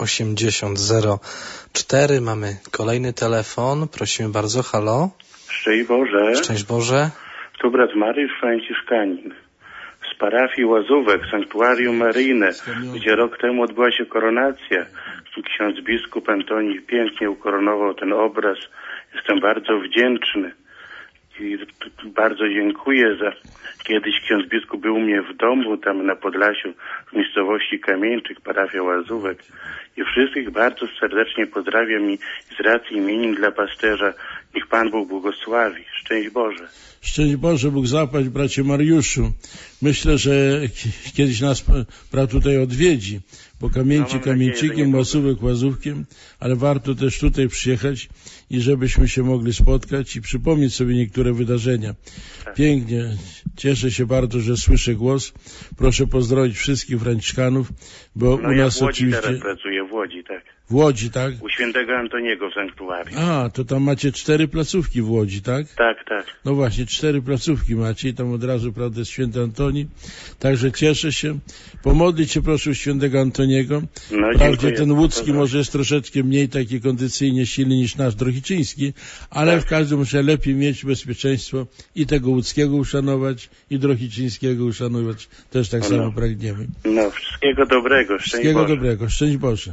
8004. Mamy kolejny telefon. Prosimy bardzo. Halo. Szczęść Boże. Szczęść Boże. Tu brat Mariusz Franciszkanin z parafii Łazówek, Sanktuarium Maryjne, gdzie rok temu odbyła się koronacja. Ksiądz biskup Antoni pięknie ukoronował ten obraz. Jestem bardzo wdzięczny i bardzo dziękuję za... Kiedyś ksiądz biskup był u mnie w domu, tam na Podlasiu, w miejscowości Kamieńczyk, parafia Łazówek. I wszystkich bardzo serdecznie pozdrawiam i z racji imienin dla pasterza niech Pan Bóg błogosławi. Szczęść Boże. Szczęść Boże, Bóg zapłać, bracie Mariuszu. Myślę, że kiedyś nas brat tutaj odwiedzi, bo Kamieńczyk Kamieńczykiem, Łazówek Łazówkiem, ale warto też tutaj przyjechać i żebyśmy się mogli spotkać i przypomnieć sobie niektóre wydarzenia. Pięknie. Cieszę się bardzo, że słyszę głos. Proszę pozdrowić wszystkich Franciszkanów, bo u nas w Łodzi oczywiście... teraz pracuję, w Łodzi, tak. W Łodzi, tak? U świętego Antoniego w sanktuarium. A, to tam macie 4 placówki w Łodzi, tak? Tak, tak. No właśnie, 4 placówki macie i tam od razu, prawda, jest święty Antoni. Także cieszę się. Pomodlić się proszę u świętego Antoniego. No, wprawdzie ten łódzki może jest troszeczkę mniej taki kondycyjnie silny niż nasz drohiczyński, ale tak. W każdym razie lepiej mieć bezpieczeństwo i tego łódzkiego uszanować i drohiczyńskiego uszanować. Też tak samo pragniemy. No, wszystkiego dobrego. Szczęść Wszystkiego Boże. dobrego. Szczęść Boże.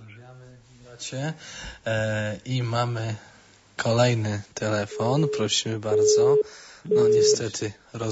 I mamy kolejny telefon. Prosimy bardzo. No niestety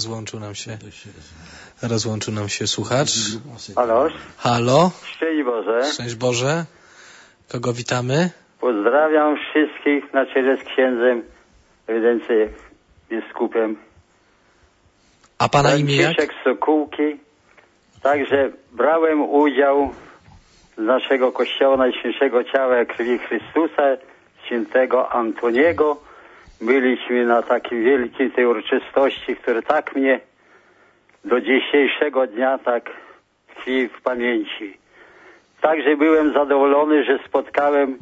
rozłączył nam się słuchacz. Halo. Halo. Szczęść Boże. Szczęść Boże. Kogo witamy? Pozdrawiam wszystkich na czele z księdzem Ewidencję biskupem. A pana imię jak? Franciszek Sokółki. Także brałem udział z naszego Kościoła Najświętszego Ciała i Krwi Chrystusa, świętego Antoniego. Byliśmy na takiej wielkiej tej uroczystości, która tak mnie do dzisiejszego dnia tak tkwi w pamięci. Także byłem zadowolony, że spotkałem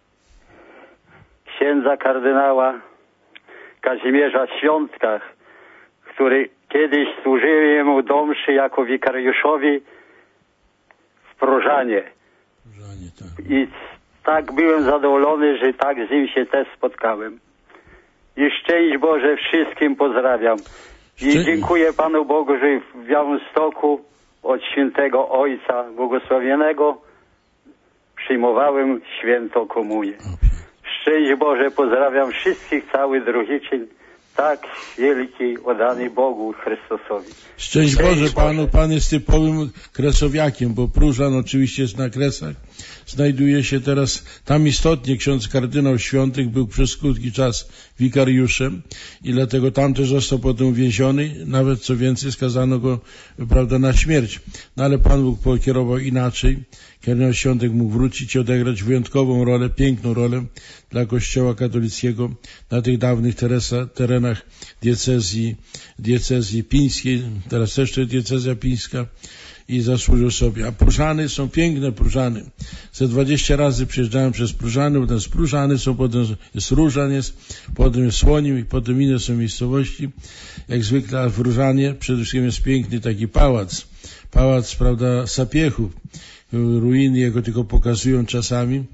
księdza kardynała Kazimierza Świątka, który kiedyś służyłem mu do mszy jako wikariuszowi w Prożanie. I tak byłem zadowolony, że tak z nim się też spotkałem. I szczęść Boże wszystkim pozdrawiam. I dziękuję Panu Bogu, że w Białymstoku od świętego Ojca Błogosławionego przyjmowałem świętą komunię. Szczęść Boże, pozdrawiam wszystkich, cały Drohiczyn, tak wielki, oddany Bogu Chrystusowi. Szczęść Boże Panu, Pan jest typowym kresowiakiem, bo Próżan oczywiście jest na Kresach. Znajduje się teraz tam istotnie ksiądz kardynał Świątek był przez krótki czas wikariuszem i dlatego tam też został potem uwięziony, nawet co więcej skazano go, prawda, na śmierć. No ale Pan Bóg pokierował inaczej. Kardynał Świątek mógł wrócić i odegrać wyjątkową rolę, piękną rolę dla Kościoła katolickiego na tych dawnych terenach diecezji pińskiej, teraz też to jest diecezja pińska i zasłużył sobie. A Próżany są piękne Próżany. Ze 20 razy przyjeżdżałem przez Próżany, potem z Próżany są, potem jest Różan, potem jest Słonim i potem inne są miejscowości. Jak zwykle w Różanie przede wszystkim jest piękny taki pałac, prawda, Sapiechów. Ruiny jego tylko pokazują czasami,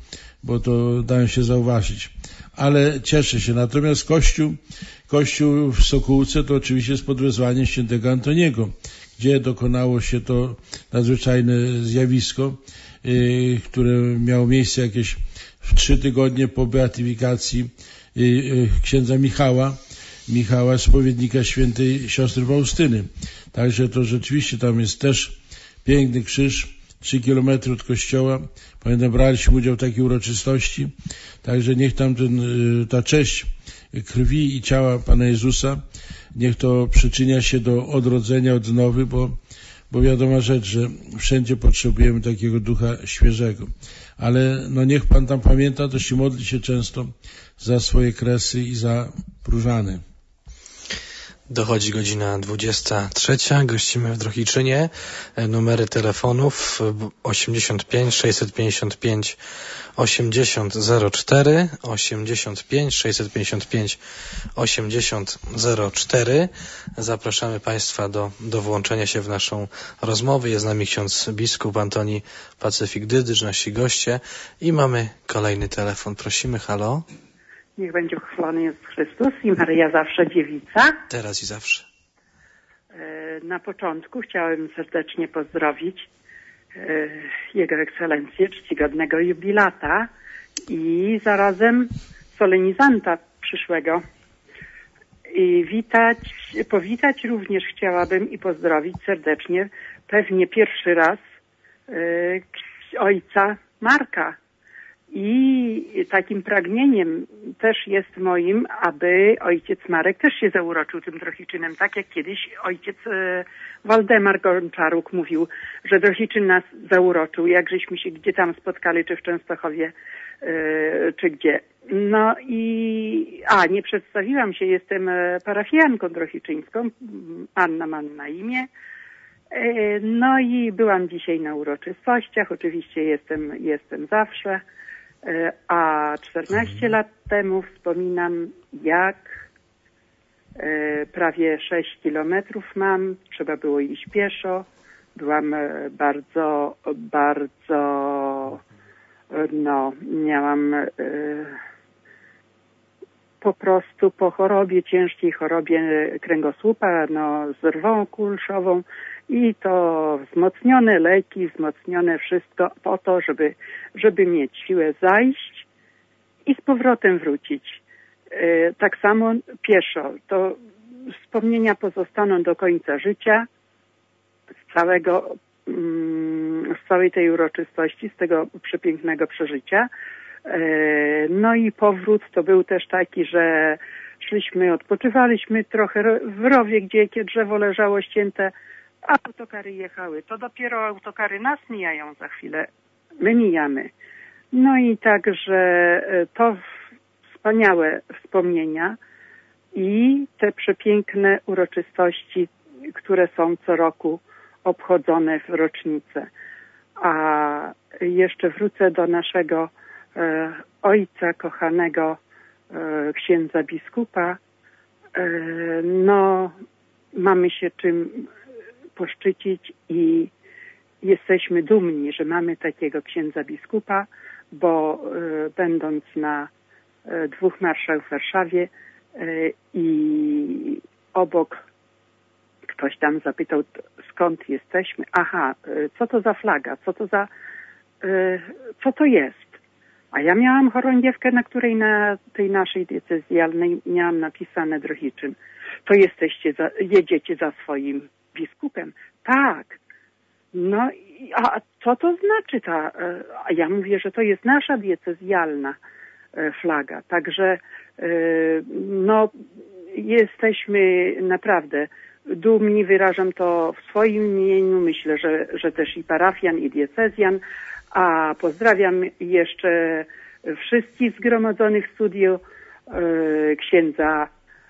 bo to dają się zauważyć. Ale cieszę się. Natomiast Kościół w Sokółce to oczywiście jest pod wezwaniem świętego Antoniego, gdzie dokonało się to nadzwyczajne zjawisko, które miało miejsce jakieś w 3 tygodnie po beatyfikacji księdza Michała, spowiednika świętej siostry Faustyny. Także to rzeczywiście tam jest też piękny krzyż, 3 kilometry od kościoła. Pamiętam, braliśmy udział w takiej uroczystości. Także niech tam ta cześć krwi i ciała Pana Jezusa, niech to przyczynia się do odrodzenia, odnowy, bo wiadoma rzecz, że wszędzie potrzebujemy takiego ducha świeżego. Ale no niech Pan tam pamięta, też i modli się często za swoje kresy i za Próżany. Dochodzi godzina 23. Gościmy w Drohiczynie. Numery telefonów 85 655 8004, 85 655 8004. Zapraszamy Państwa do włączenia się w naszą rozmowę. Jest z nami ksiądz biskup Antoni Pacyfik-Dydycz, nasi goście. I mamy kolejny telefon. Prosimy, halo. Niech będzie uchwalony Jezus Chrystus i Maryja zawsze dziewica. Teraz i zawsze. Na początku chciałem serdecznie pozdrowić Jego Ekscelencję, czcigodnego jubilata i zarazem solenizanta przyszłego. I powitać również chciałabym i pozdrowić serdecznie, pewnie pierwszy raz, ojca Marka. I takim pragnieniem też jest moim, aby ojciec Marek też się zauroczył tym Drohiczynem, tak jak kiedyś ojciec Waldemar Gonczaruk mówił, że Drohiczyn nas zauroczył, jak żeśmy się gdzie tam spotkali, czy w Częstochowie, czy gdzie. No i, nie przedstawiłam się, jestem parafianką drohiczyńską, Anna mam na imię. No i byłam dzisiaj na uroczystościach, oczywiście jestem zawsze. A 14 lat temu wspominam, jak prawie 6 kilometrów mam, trzeba było iść pieszo. Byłam miałam po prostu po chorobie, ciężkiej chorobie kręgosłupa, z rwą kulszową. I to wzmocnione leki, wzmocnione wszystko po to, żeby mieć siłę zajść i z powrotem wrócić. Tak samo pieszo. To wspomnienia pozostaną do końca życia, z całej tej uroczystości, z tego przepięknego przeżycia. No i powrót to był też taki, że odpoczywaliśmy trochę w rowie, gdzie jakie drzewo leżało ścięte, a autokary jechały. To dopiero autokary nas mijają za chwilę. My mijamy. No i także to wspaniałe wspomnienia i te przepiękne uroczystości, które są co roku obchodzone w rocznicę. A jeszcze wrócę do naszego ojca kochanego, księdza biskupa. Mamy się czym poszczycić i jesteśmy dumni, że mamy takiego księdza biskupa, bo będąc na 2 marszach w Warszawie i obok ktoś tam zapytał, skąd jesteśmy. Co to za flaga? Co to jest? A ja miałam chorągiewkę, na której na tej naszej diecezjalnej miałam napisane Drohiczyn. To jedziecie za swoim biskupem? Tak. No, a co to znaczy a ja mówię, że to jest nasza diecezjalna flaga. Także jesteśmy naprawdę dumni, wyrażam to w swoim imieniu, myślę, że też i parafian, i diecezjan, a pozdrawiam jeszcze wszystkich zgromadzonych w studiu, księdza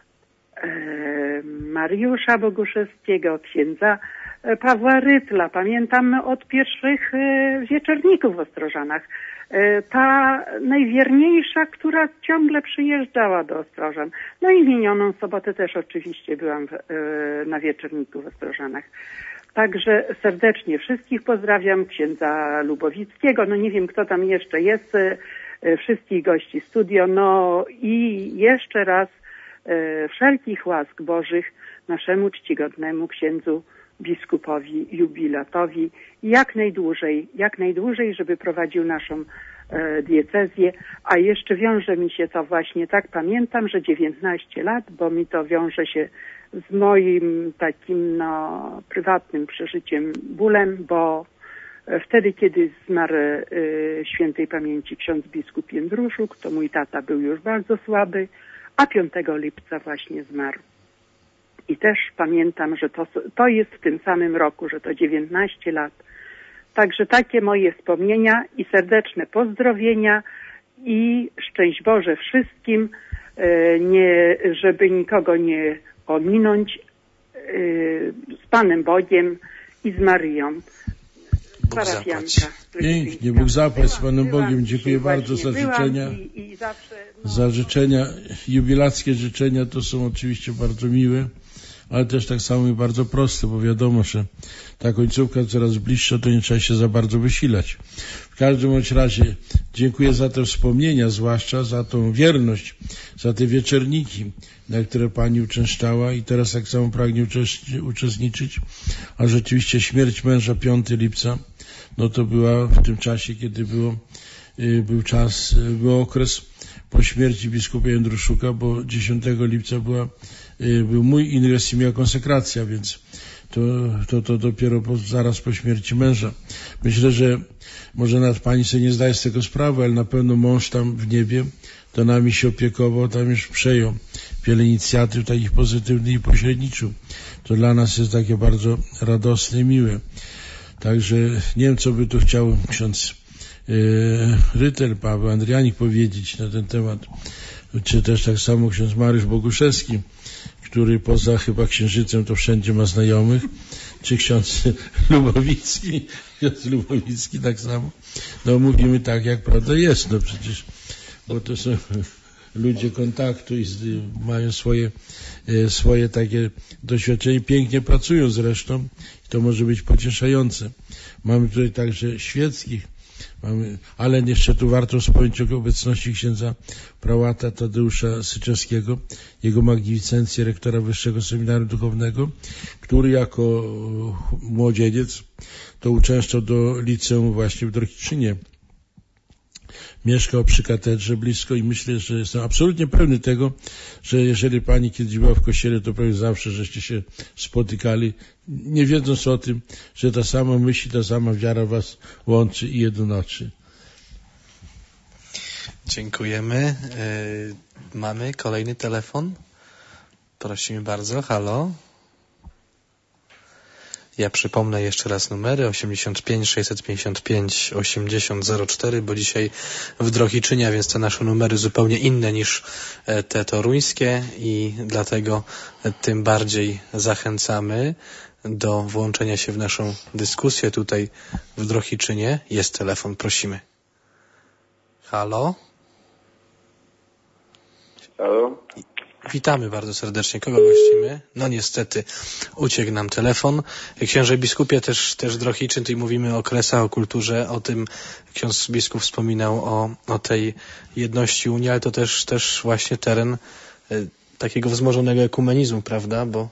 Mariusza Boguszewskiego, księdza Pawła Rytla. Pamiętam od pierwszych wieczorników w Ostrożanach. Ta najwierniejsza, która ciągle przyjeżdżała do Ostrożan. No i minioną sobotę też oczywiście byłam na wieczorniku w Ostrożanach. Także serdecznie wszystkich pozdrawiam, księdza Lubowickiego, nie wiem kto tam jeszcze jest, wszystkich gości studio. No i jeszcze raz wszelkich łask Bożych naszemu czcigodnemu księdzu biskupowi jubilatowi jak najdłużej, żeby prowadził naszą diecezję, a jeszcze wiąże mi się to właśnie, tak pamiętam, że 19 lat, bo mi to wiąże się z moim takim prywatnym przeżyciem, bólem, bo wtedy, kiedy zmarł świętej pamięci ksiądz biskup Jędruszuk, to mój tata był już bardzo słaby, a 5 lipca właśnie zmarł. I też pamiętam, że to jest w tym samym roku, że to 19 lat. Także takie moje wspomnienia i serdeczne pozdrowienia i szczęść Boże wszystkim, żeby nikogo nie ominąć, z Panem Bogiem i z Maryją. Parafianka. Pięknie, Bóg zapłać z Panem Bogiem. Dziękuję bardzo za życzenia. Za życzenia, jubilackie życzenia to są oczywiście bardzo miłe, ale też tak samo i bardzo proste, bo wiadomo, że ta końcówka coraz bliższa, to nie trzeba się za bardzo wysilać. W każdym bądź razie dziękuję za te wspomnienia, zwłaszcza za tą wierność, za te wieczerniki, na które Pani uczęszczała i teraz tak samo pragnie uczestniczyć, a rzeczywiście śmierć męża 5 lipca, no to była w tym czasie, kiedy był okres po śmierci biskupa Jędruszuka, bo 10 lipca był mój ingres i miała konsekracja, więc to dopiero zaraz po śmierci męża. Myślę, że może nawet Pani sobie nie zdaje z tego sprawy, ale na pewno mąż tam w niebie to nami się opiekował, tam już przejął wiele inicjatyw takich pozytywnych i pośredniczył. To dla nas jest takie bardzo radosne i miłe. Także nie wiem, co by tu chciał ksiądz Rytel, Paweł Andrianik powiedzieć na ten temat, czy też tak samo ksiądz Mariusz Boguszewski, który poza chyba księżycem to wszędzie ma znajomych, czy ksiądz Lubowicki tak samo. No mówimy tak, jak prawda jest, no przecież, bo to są ludzie kontaktu i mają swoje takie doświadczenie, pięknie pracują zresztą i to może być pocieszające. Mamy tutaj także świeckich, ale jeszcze tu warto wspomnieć o obecności księdza prałata Tadeusza Syczewskiego, jego magnificencję, rektora Wyższego Seminarium Duchownego, który jako młodzieniec to uczęszczał do liceum właśnie w Drohiczynie. Mieszkał przy katedrze blisko i myślę, że jestem absolutnie pewny tego, że jeżeli Pani kiedyś była w kościele, to prawie zawsze żeście się spotykali, nie wiedząc o tym, że ta sama myśl, ta sama wiara Was łączy i jednoczy. Dziękujemy. Mamy kolejny telefon. Prosimy bardzo. Halo. Ja przypomnę jeszcze raz numery 85 655 80 04, bo dzisiaj w Drohiczynie, więc te nasze numery zupełnie inne niż te toruńskie i dlatego tym bardziej zachęcamy do włączenia się w naszą dyskusję tutaj w Drohiczynie. Jest telefon, prosimy. Halo? Halo? Witamy bardzo serdecznie. Kogo gościmy? No niestety uciekł nam telefon. Księże biskupie, też Drohiczyn, tutaj mówimy o Kresach, o kulturze, o tym ksiądz biskup wspominał o tej jedności Unii, ale to też właśnie teren takiego wzmożonego ekumenizmu, prawda? Bo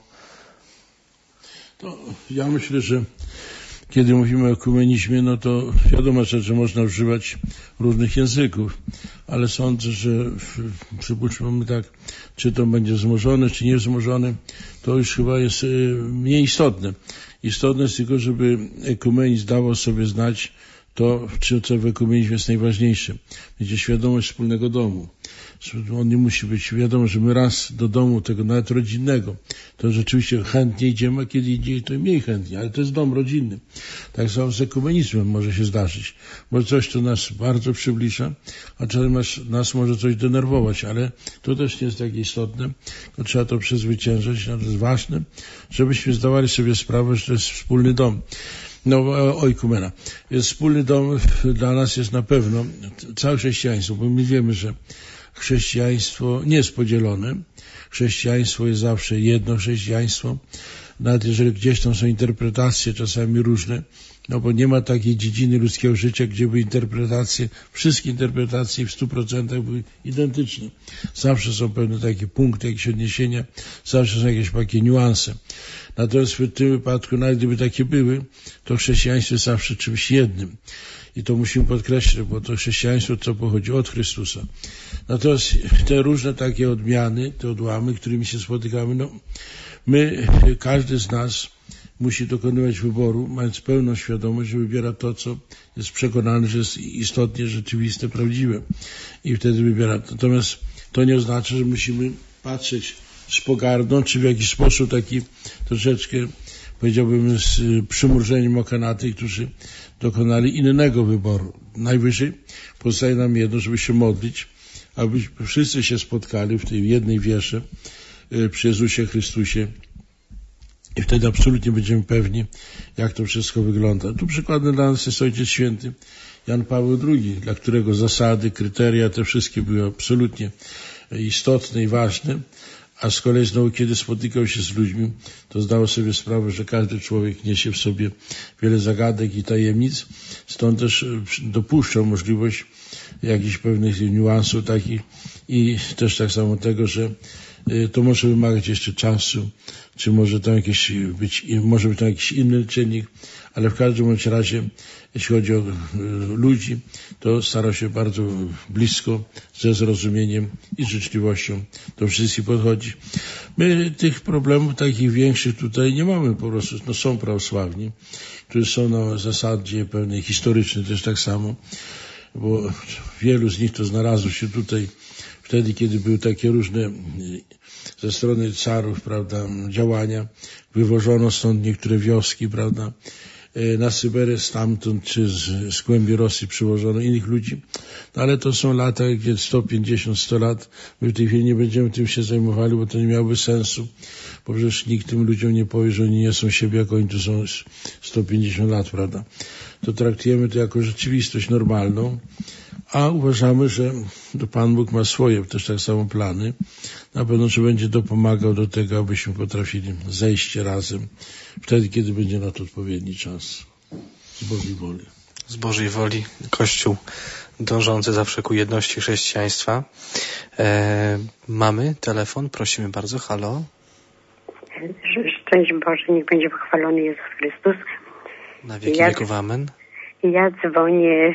to ja myślę, że kiedy mówimy o ekumenizmie, no to wiadomo, że można używać różnych języków, ale sądzę, że przypuśćmy tak, czy to będzie wzmożone, czy nie wzmożone, to już chyba jest mniej istotne. Istotne jest tylko, żeby ekumenizm dawał sobie znać to, co w ekumenizmie jest najważniejsze. Będzie świadomość wspólnego domu. On nie musi być, wiadomo, że my raz do domu tego, nawet rodzinnego, to rzeczywiście chętnie idziemy, a kiedy idzie, to mniej chętnie, ale to jest dom rodzinny. Tak samo z ekumenizmem może się zdarzyć. Może coś, co nas bardzo przybliża, a czasem nas może coś denerwować, ale to też nie jest tak istotne, to trzeba to przezwyciężać, no to jest ważne, żebyśmy zdawali sobie sprawę, że to jest wspólny dom. No, oikumena. Wspólny dom dla nas jest na pewno całe chrześcijaństwo, bo my wiemy, że chrześcijaństwo nie jest podzielone. Chrześcijaństwo jest zawsze jedno chrześcijaństwo. nawet jeżeli gdzieś tam są interpretacje czasami różne, no bo nie ma takiej dziedziny ludzkiego życia, gdzie by wszystkie interpretacje w 100% były identyczne. Zawsze są pewne takie punkty, jakieś odniesienia, zawsze są jakieś takie niuanse. Natomiast w tym wypadku, nawet gdyby takie były, to chrześcijaństwo jest zawsze czymś jednym. I to musimy podkreślić, bo to chrześcijaństwo to pochodzi od Chrystusa. Natomiast te różne takie odmiany, te odłamy, którymi się spotykamy, no każdy z nas musi dokonywać wyboru, mając pełną świadomość, że wybiera to, co jest przekonany, że jest istotnie rzeczywiste, prawdziwe. I wtedy wybiera. Natomiast to nie oznacza, że musimy patrzeć z pogardą, czy w jakiś sposób taki troszeczkę, powiedziałbym, z przymrużeniem oka na tych, którzy dokonali innego wyboru. Najwyżej pozostaje nam jedno, żeby się modlić, aby wszyscy się spotkali w tej jednej wierze przy Jezusie Chrystusie. I wtedy absolutnie będziemy pewni, jak to wszystko wygląda. Tu przykładem dla nas jest Ojciec Święty Jan Paweł II, dla którego zasady, kryteria, te wszystkie były absolutnie istotne i ważne, a z kolei znowu, kiedy spotykał się z ludźmi, to zdawał sobie sprawę, że każdy człowiek niesie w sobie wiele zagadek i tajemnic, stąd też dopuszczał możliwość jakichś pewnych niuansów takich i też tak samo tego, że to może wymagać jeszcze czasu, czy może to może być to jakiś inny czynnik, ale w każdym bądź razie, jeśli chodzi o ludzi, to starał się bardzo blisko, ze zrozumieniem i życzliwością do wszystkich podchodzić. My tych problemów takich większych tutaj nie mamy po prostu, no są prawosławni, którzy są na zasadzie pewnej historycznej też tak samo, bo wielu z nich to znalazło się tutaj wtedy, kiedy były takie różne ze strony carów, prawda, działania, wywożono stąd niektóre wioski, prawda, na Syberię stamtąd, czy z głębi Rosji przywożono innych ludzi, no ale to są lata, gdzie 150-100 lat, my w tej chwili nie będziemy tym się zajmowali, bo to nie miałoby sensu, bo przecież nikt tym ludziom nie powie, że oni nie są siebie, jak oni tu są 150 lat, prawda. To traktujemy to jako rzeczywistość normalną, a uważamy, że Pan Bóg ma swoje też tak samo plany. Na pewno, że będzie dopomagał do tego, abyśmy potrafili zejść razem wtedy, kiedy będzie na to odpowiedni czas. Z Bożej woli. Z Bożej woli Kościół dążący zawsze ku jedności chrześcijaństwa. Mamy telefon, prosimy bardzo. Halo. Szczęść Boże, niech będzie pochwalony Jezus Chrystus. Na wieki wieków amen. Ja dzwonię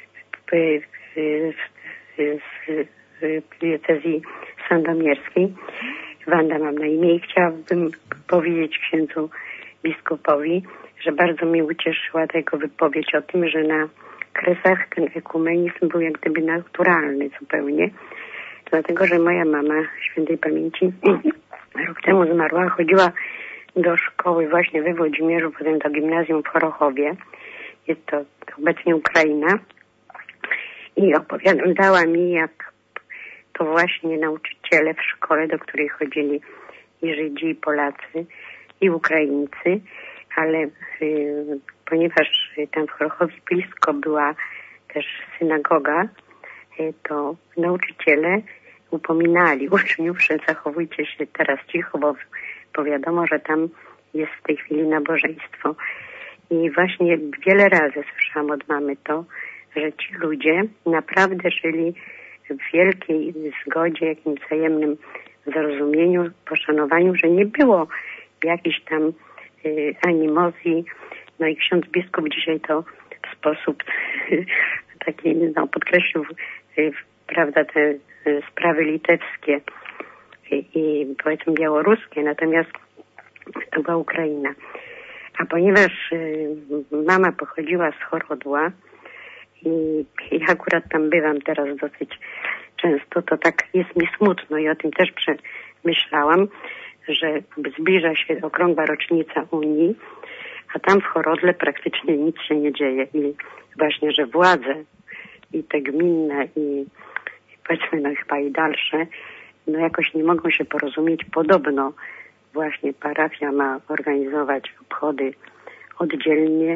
z diecezji sandomierskiej. Wanda mam na imię i chciałabym powiedzieć księdzu biskupowi, że bardzo mnie ucieszyła ta jego wypowiedź o tym, że na Kresach ten ekumenizm był jak gdyby naturalny zupełnie, dlatego że moja mama świętej pamięci rok temu zmarła, chodziła do szkoły właśnie we Włodzimierzu, potem do gimnazjum w Chorochowie, jest to obecnie Ukraina, i opowiadała mi, jak to właśnie nauczyciele w szkole, do której chodzili i Żydzi, i Polacy, i Ukraińcy, ale ponieważ tam w Chorochowie blisko była też synagoga, to nauczyciele upominali uczniów, że zachowujcie się teraz cicho, bo wiadomo, że tam jest w tej chwili nabożeństwo. I właśnie wiele razy słyszałam od mamy to, że ci ludzie naprawdę żyli w wielkiej zgodzie, jakimś wzajemnym zrozumieniu, poszanowaniu, że nie było jakichś tam animozji. No i ksiądz biskup dzisiaj to w sposób taki podkreślił, prawda, te sprawy litewskie i powiedzmy białoruskie, natomiast to była Ukraina. A ponieważ mama pochodziła z Chorodła i akurat tam bywam teraz dosyć często, to tak jest mi smutno i o tym też myślałam, że zbliża się okrągła rocznica Unii, a tam w Chorodle praktycznie nic się nie dzieje i właśnie, że władze i te gminne i powiedzmy no chyba i dalsze, no jakoś nie mogą się porozumieć. Podobno właśnie parafia ma organizować obchody oddzielnie,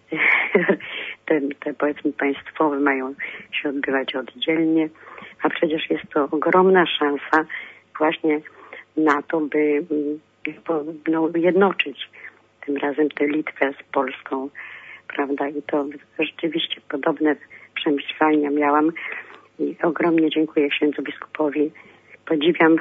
te powiedzmy państwowe mają się odbywać oddzielnie, a przecież jest to ogromna szansa właśnie na to, by jednoczyć tym razem tę Litwę z Polską, prawda? I to rzeczywiście podobne przemyślenia miałam i ogromnie dziękuję księdzu biskupowi. Podziwiam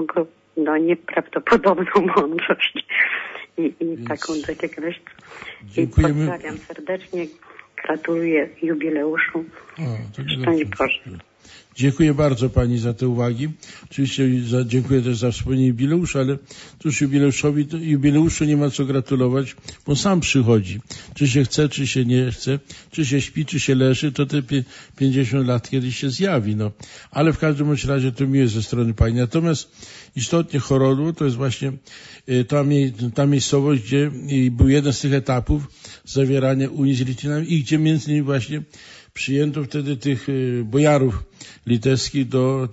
nieprawdopodobną mądrość i taką jakiegoś. Dziękujemy. Pozdrawiam serdecznie, gratuluję jubileuszu. Szczęść Boże. Dziękuję bardzo Pani za te uwagi. Oczywiście dziękuję też za wspomnienie jubileuszu, ale cóż, jubileuszu nie ma co gratulować, bo sam przychodzi. Czy się chce, czy się nie chce, czy się śpi, czy się leży, to te 50 lat kiedyś się zjawi. Ale w każdym bądź razie to miłe ze strony Pani. Natomiast istotnie Chorodło to jest właśnie ta miejscowość, gdzie był jeden z tych etapów zawierania Unii z Litwinami i gdzie między innymi właśnie przyjęto wtedy tych bojarów litewskich do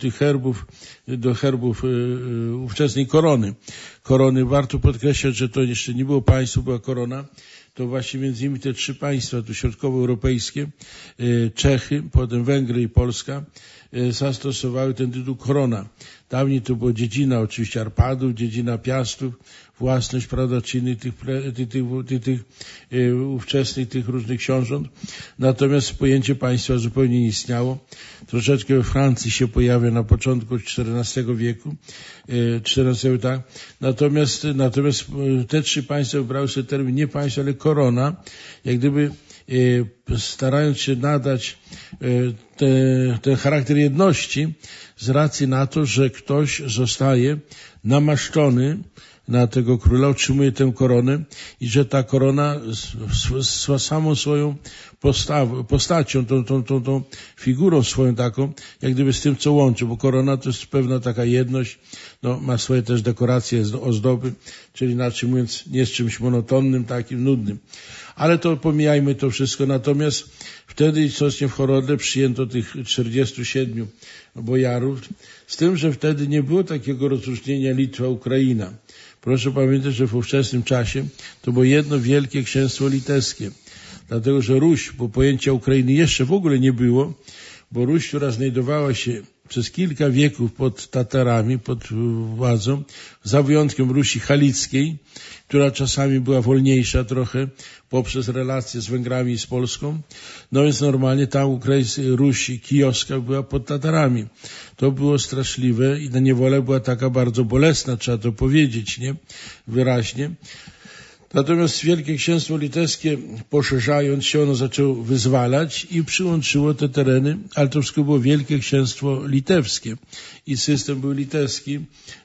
herbów ówczesnej korony. Warto podkreślać, że to jeszcze nie było państwo, była korona. To właśnie między innymi te trzy państwa, tu środkowoeuropejskie, Czechy, potem Węgry i Polska, zastosowały ten tytuł korona. Dawniej to było dziedzina oczywiście Arpadów, dziedzina Piastów, własność, prawda, czynnych tych ówczesnych, tych różnych książąt. Natomiast pojęcie państwa zupełnie nie istniało. Troszeczkę we Francji się pojawia na początku XIV wieku, tak. Natomiast te trzy państwa wybrały sobie termin nie państwo, ale korona, jak gdyby starając się nadać ten charakter jedności z racji na to, że ktoś zostaje namaszczony na tego króla, otrzymuje tę koronę i że ta korona z samą swoją postacią, tą figurą swoją taką, jak gdyby z tym, co łączy, bo korona to jest pewna taka jedność, ma swoje też dekoracje, ozdoby, czyli inaczej mówiąc, nie jest czymś monotonnym, takim nudnym. Ale to pomijajmy to wszystko, natomiast wtedy istotnie w Chorodle przyjęto tych 47 bojarów, z tym, że wtedy nie było takiego rozróżnienia Litwa-Ukraina. Proszę pamiętać, że w ówczesnym czasie to było jedno wielkie księstwo litewskie, dlatego że Ruś, bo pojęcia Ukrainy jeszcze w ogóle nie było, bo Ruś, która znajdowała się przez kilka wieków pod Tatarami, pod władzą, za wyjątkiem Rusi Halickiej, która czasami była wolniejsza trochę poprzez relacje z Węgrami i z Polską. Więc normalnie ta Ruś kijowska była pod Tatarami. To było straszliwe i ta niewola była taka bardzo bolesna, trzeba to powiedzieć, wyraźnie. Natomiast Wielkie Księstwo Litewskie, poszerzając się, ono zaczęło wyzwalać i przyłączyło te tereny, ale to wszystko było Wielkie Księstwo Litewskie i system był litewski.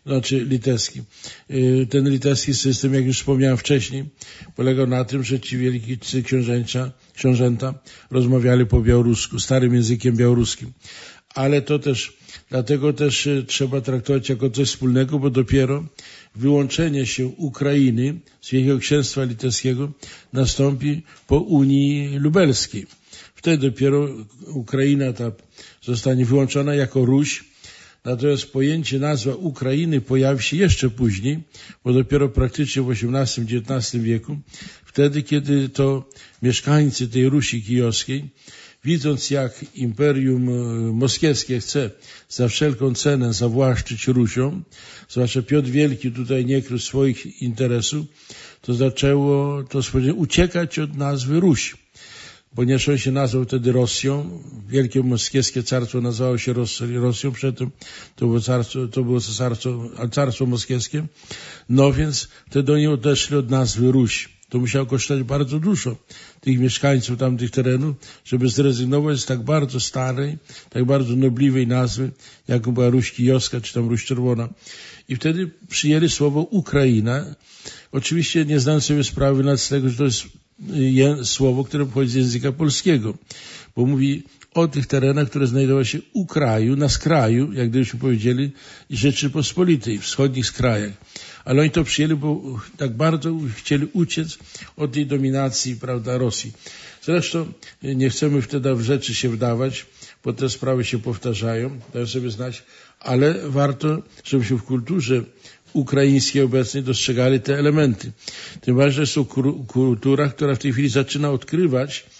Ten litewski system, jak już wspomniałem wcześniej, polegał na tym, że ci wielcy książęta rozmawiali po białorusku, starym językiem białoruskim. Ale to też, dlatego też trzeba traktować jako coś wspólnego, bo dopiero wyłączenie się Ukrainy z Wielkiego Księstwa Litewskiego nastąpi po Unii Lubelskiej. Wtedy dopiero Ukraina ta zostanie wyłączona jako Ruś, natomiast pojęcie, nazwa Ukrainy pojawi się jeszcze później, bo dopiero praktycznie w XVIII-XIX wieku, wtedy kiedy to mieszkańcy tej Rusi kijowskiej, widząc jak Imperium Moskiewskie chce za wszelką cenę zawłaszczyć Rusią, zwłaszcza Piotr Wielki tutaj nie krył swoich interesów, to zaczęło to uciekać od nazwy Ruś. Ponieważ on się nazwał wtedy Rosją, Wielkie Moskiewskie Carstwo nazywało się Rosją, przedtem to było Carstwo Moskiewskie, więc wtedy oni odeszli od nazwy Ruś. To musiało kosztować bardzo dużo tych mieszkańców tamtych terenów, żeby zrezygnować z tak bardzo starej, tak bardzo nobliwej nazwy, jaką była Ruś Kijowska, czy tam Ruś Czerwona. I wtedy przyjęli słowo Ukraina, oczywiście nie zdając sobie sprawy z tego, że to jest słowo, które pochodzi z języka polskiego, bo mówi o tych terenach, które znajdowały się u kraju, na skraju, jak gdybyśmy powiedzieli, Rzeczypospolitej, wschodnich skrajach. Ale oni to przyjęli, bo tak bardzo chcieli uciec od tej dominacji, prawda, Rosji. Zresztą nie chcemy wtedy w rzeczy się wdawać, bo te sprawy się powtarzają, dają sobie znać, ale warto, żebyśmy w kulturze ukraińskiej obecnej dostrzegali te elementy. Tym bardziej, że jest to kultura, która w tej chwili zaczyna odkrywać,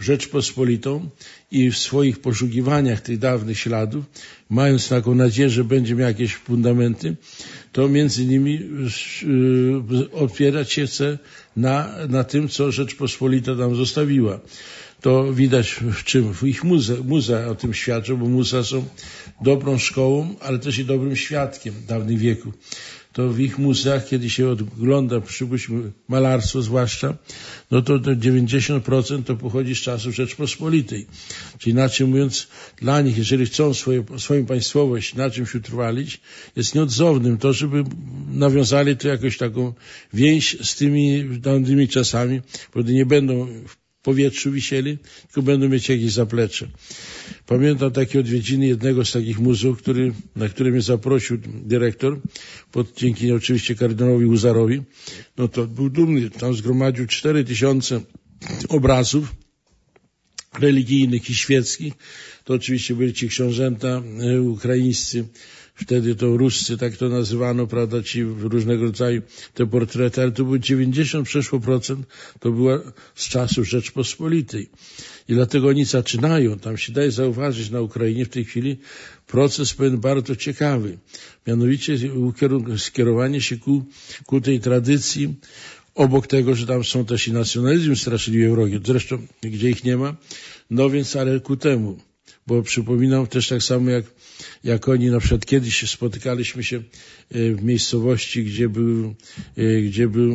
Rzeczpospolitą i w swoich poszukiwaniach tych dawnych śladów, mając taką nadzieję, że będzie miał jakieś fundamenty, to między innymi opierać się chce na tym, co Rzeczpospolita tam zostawiła. To widać w czym? W ich muzea o tym świadczą, bo muzea są dobrą szkołą, ale też i dobrym świadkiem dawnych wieków. To w ich muzeach, kiedy się ogląda, przypuśćmy, malarstwo zwłaszcza, no to 90% to pochodzi z czasów Rzeczpospolitej. Czyli inaczej mówiąc, dla nich, jeżeli chcą swoją państwowość na czymś utrwalić, jest nieodzownym to, żeby nawiązali to jakąś taką więź z tymi dawnymi czasami, bo nie będą w powietrzu wisieli, tylko będą mieć jakieś zaplecze. Pamiętam takie odwiedziny jednego z takich muzeów, na które mnie zaprosił dyrektor, dzięki oczywiście kardynałowi Huzarowi. No to był dumny, tam zgromadził 4000 obrazów religijnych i świeckich. To oczywiście byli ci książęta ukraińscy, wtedy to ruscy, tak to nazywano, prawda, ci różnego rodzaju te portrety, ale to było 90% to była z czasów Rzeczpospolitej. I dlatego oni zaczynają, tam się daje zauważyć na Ukrainie w tej chwili proces pewien bardzo ciekawy. Mianowicie skierowanie się ku tej tradycji, obok tego, że tam są też i nacjonalizm straszliwie wrogie, zresztą gdzie ich nie ma, no więc ale ku temu. Bo przypominam też tak samo jak oni, na przykład kiedyś spotykaliśmy się w miejscowości, gdzie był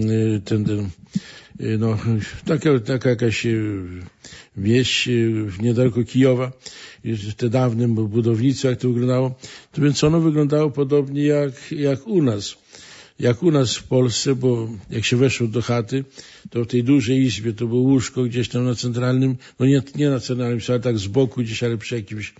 taka jakaś wieś niedaleko Kijowa, te dawne budownictwo, jak to wyglądało, to więc ono wyglądało podobnie jak u nas. Jak u nas w Polsce, bo jak się weszło do chaty, to w tej dużej izbie to było łóżko gdzieś tam na centralnym, no nie na centralnym, ale tak z boku gdzieś, ale przy jakimś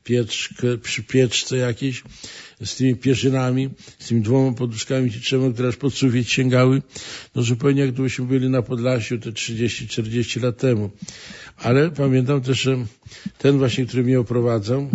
przy pieczce jakiejś, z tymi pierzynami, z tymi 2 poduszkami, 3, które aż pod sufit sięgały, no zupełnie jak gdybyśmy byli na Podlasiu te 30-40 lat temu. Ale pamiętam też, że ten właśnie, który mnie oprowadzał,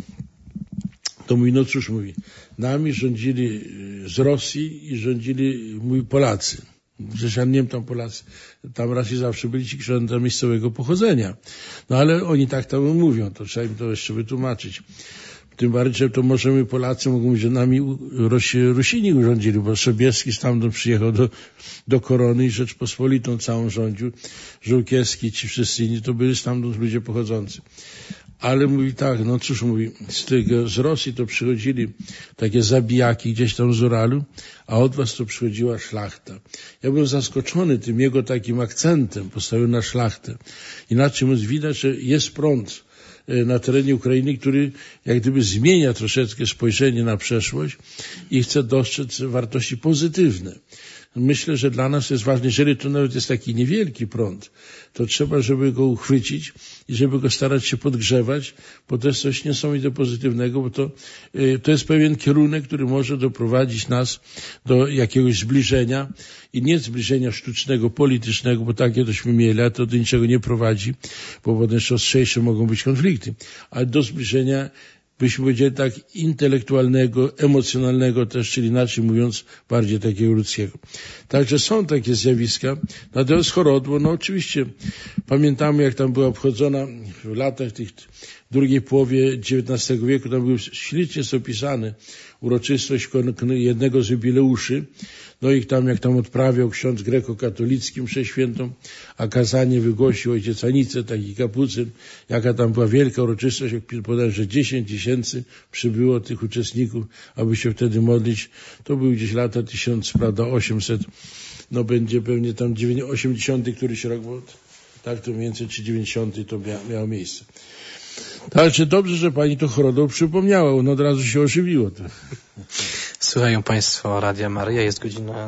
to mówi, no cóż mówi, nami rządzili z Rosji i rządzili Polacy. Przecież ja nie wiem, tam Polacy, tam raczej zawsze byli ci księża miejscowego pochodzenia. No ale oni tak tam mówią, to trzeba im to jeszcze wytłumaczyć. Tym bardziej, że to możemy Polacy mogą mówić, że nami Rusini urządzili, bo Sobieski stamtąd przyjechał do Korony i Rzeczpospolitą całą rządził. Żółkiewski, ci wszyscy inni, to byli stamtąd ludzie pochodzący. Ale mówi tak, no cóż mówi, z Rosji to przychodzili takie zabijaki gdzieś tam z Uralu, a od was to przychodziła szlachta. Ja byłem zaskoczony tym jego takim akcentem, postawił na szlachtę. Inaczej mówiąc, widać, że jest prąd na terenie Ukrainy, który jak gdyby zmienia troszeczkę spojrzenie na przeszłość i chce dostrzec wartości pozytywne. Myślę, że dla nas jest ważne, jeżeli to nawet jest taki niewielki prąd, to trzeba, żeby go uchwycić i żeby go starać się podgrzewać, bo to jest coś niesamowite pozytywnego, bo to jest pewien kierunek, który może doprowadzić nas do jakiegoś zbliżenia i nie zbliżenia sztucznego, politycznego, bo takie tośmy mieli, a to do niczego nie prowadzi, bo potem jeszcze ostrzejsze mogą być konflikty, ale do zbliżenia, byśmy powiedzieli tak, intelektualnego, emocjonalnego też, czyli inaczej mówiąc, bardziej takiego ludzkiego. Także są takie zjawiska. Natomiast chorodło, no oczywiście pamiętamy, jak tam była obchodzona w latach tych drugiej połowie XIX wieku, tam był ślicznie opisane uroczystość jednego z jubileuszy, no i tam, jak tam odprawiał ksiądz grekokatolicki mszę świętą, a kazanie wygłosił ojciec Anice, taki kapucyn, jaka tam była wielka uroczystość, jak podałem, że 10 000 przybyło tych uczestników, aby się wtedy modlić. To były gdzieś lata 1800, no będzie pewnie tam 80 któryś rok, bo tak to mniej więcej, czy 90 to miało miejsce. Także dobrze, że pani to chorodą przypomniała, ono od razu się ożywiło. Słuchają Państwo Radia Maryja, jest godzina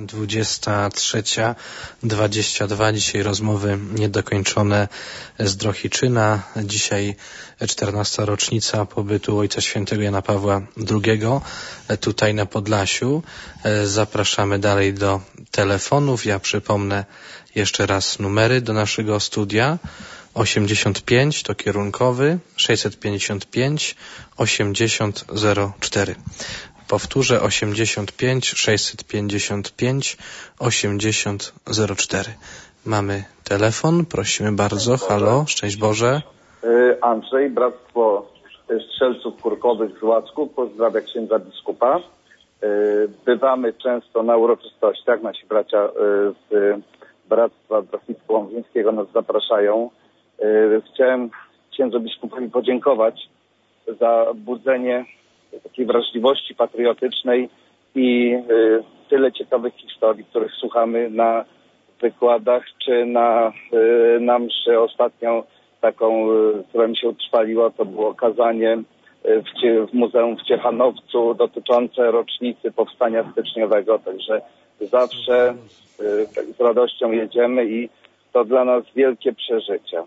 23:22. Dzisiaj rozmowy niedokończone z Drohiczyna. Dzisiaj 14. rocznica pobytu Ojca Świętego Jana Pawła II tutaj na Podlasiu. Zapraszamy dalej do telefonów. Ja przypomnę jeszcze raz numery do naszego studia. 85 to kierunkowy, 655 8004. Powtórzę, 85 655 8004. Mamy telefon, prosimy bardzo. Halo, szczęść Boże. Andrzej, Bractwo Strzelców Kurkowych z Łacków, pozdrawia księdza biskupa. Bywamy często na uroczystościach, nasi bracia z Bractwa Drohicko-Łomżyńskiego nas zapraszają. Chciałem księdzu biskupowi podziękować za budzenie takiej wrażliwości patriotycznej i tyle ciekawych historii, których słuchamy na wykładach czy na mszy. Ostatnią taką, która mi się utrwaliła, to było kazanie w Muzeum w Ciechanowcu dotyczące rocznicy Powstania Styczniowego, także zawsze z radością jedziemy i to dla nas wielkie przeżycia.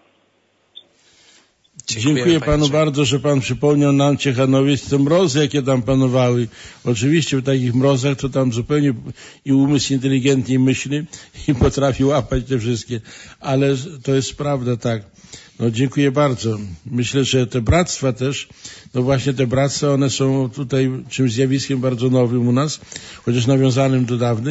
Dziękuję panu bardzo, że pan przypomniał nam Ciechanowiec, te mrozy, jakie tam panowały. Oczywiście w takich mrozach to tam zupełnie i umysł inteligentnie myśli i potrafi łapać te wszystkie, ale to jest prawda, tak. No dziękuję bardzo. Myślę, że te bractwa też, no właśnie te bractwa, one są tutaj czymś zjawiskiem bardzo nowym u nas, chociaż nawiązuje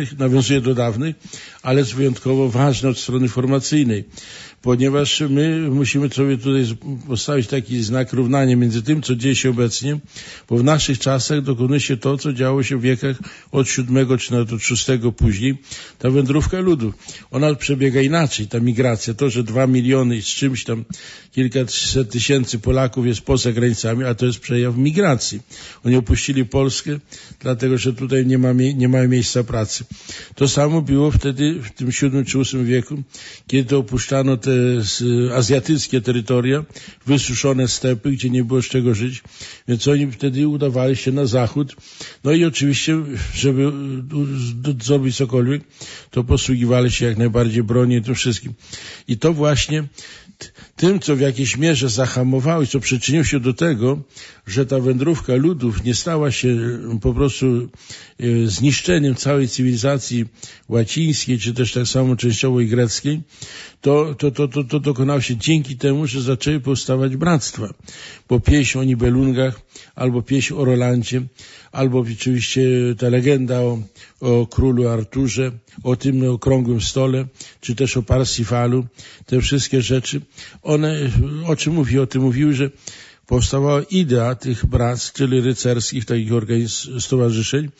do dawnych, ale jest wyjątkowo ważne od strony formacyjnej, ponieważ my musimy sobie tutaj postawić taki znak równania między tym, co dzieje się obecnie, bo w naszych czasach dokonuje się to, co działo się w wiekach od VII czy nawet od VI później, ta wędrówka ludów. Ona przebiega inaczej, ta migracja, to, że 2 miliony i z czymś tam kilkaset tysięcy Polaków jest poza granicami, a to jest przejaw migracji. Oni opuścili Polskę, dlatego, że tutaj nie ma miejsca pracy. To samo było wtedy, w tym VII czy VIII wieku, kiedy opuszczano te azjatyckie terytoria, wysuszone stepy, gdzie nie było z czego żyć, więc oni wtedy udawali się na zachód. No i oczywiście, żeby zrobić cokolwiek, to posługiwali się jak najbardziej bronią i tym wszystkim. I to właśnie tym, co w jakiejś mierze zahamowało i co przyczyniło się do tego, że ta wędrówka ludów nie stała się po prostu zniszczeniem całej cywilizacji łacińskiej, czy też tak samo częściowo i greckiej, to dokonało się dzięki temu, że zaczęły powstawać bractwa. Bo pieśń o Nibelungach, albo pieśń o Rolandzie, albo oczywiście ta legenda o królu Arturze, o tym okrągłym stole, czy też o Parsifalu, te wszystkie rzeczy, one o czym mówiły? O tym mówiły, że powstawała idea tych bractw, czyli rycerskich, takich stowarzyszeń,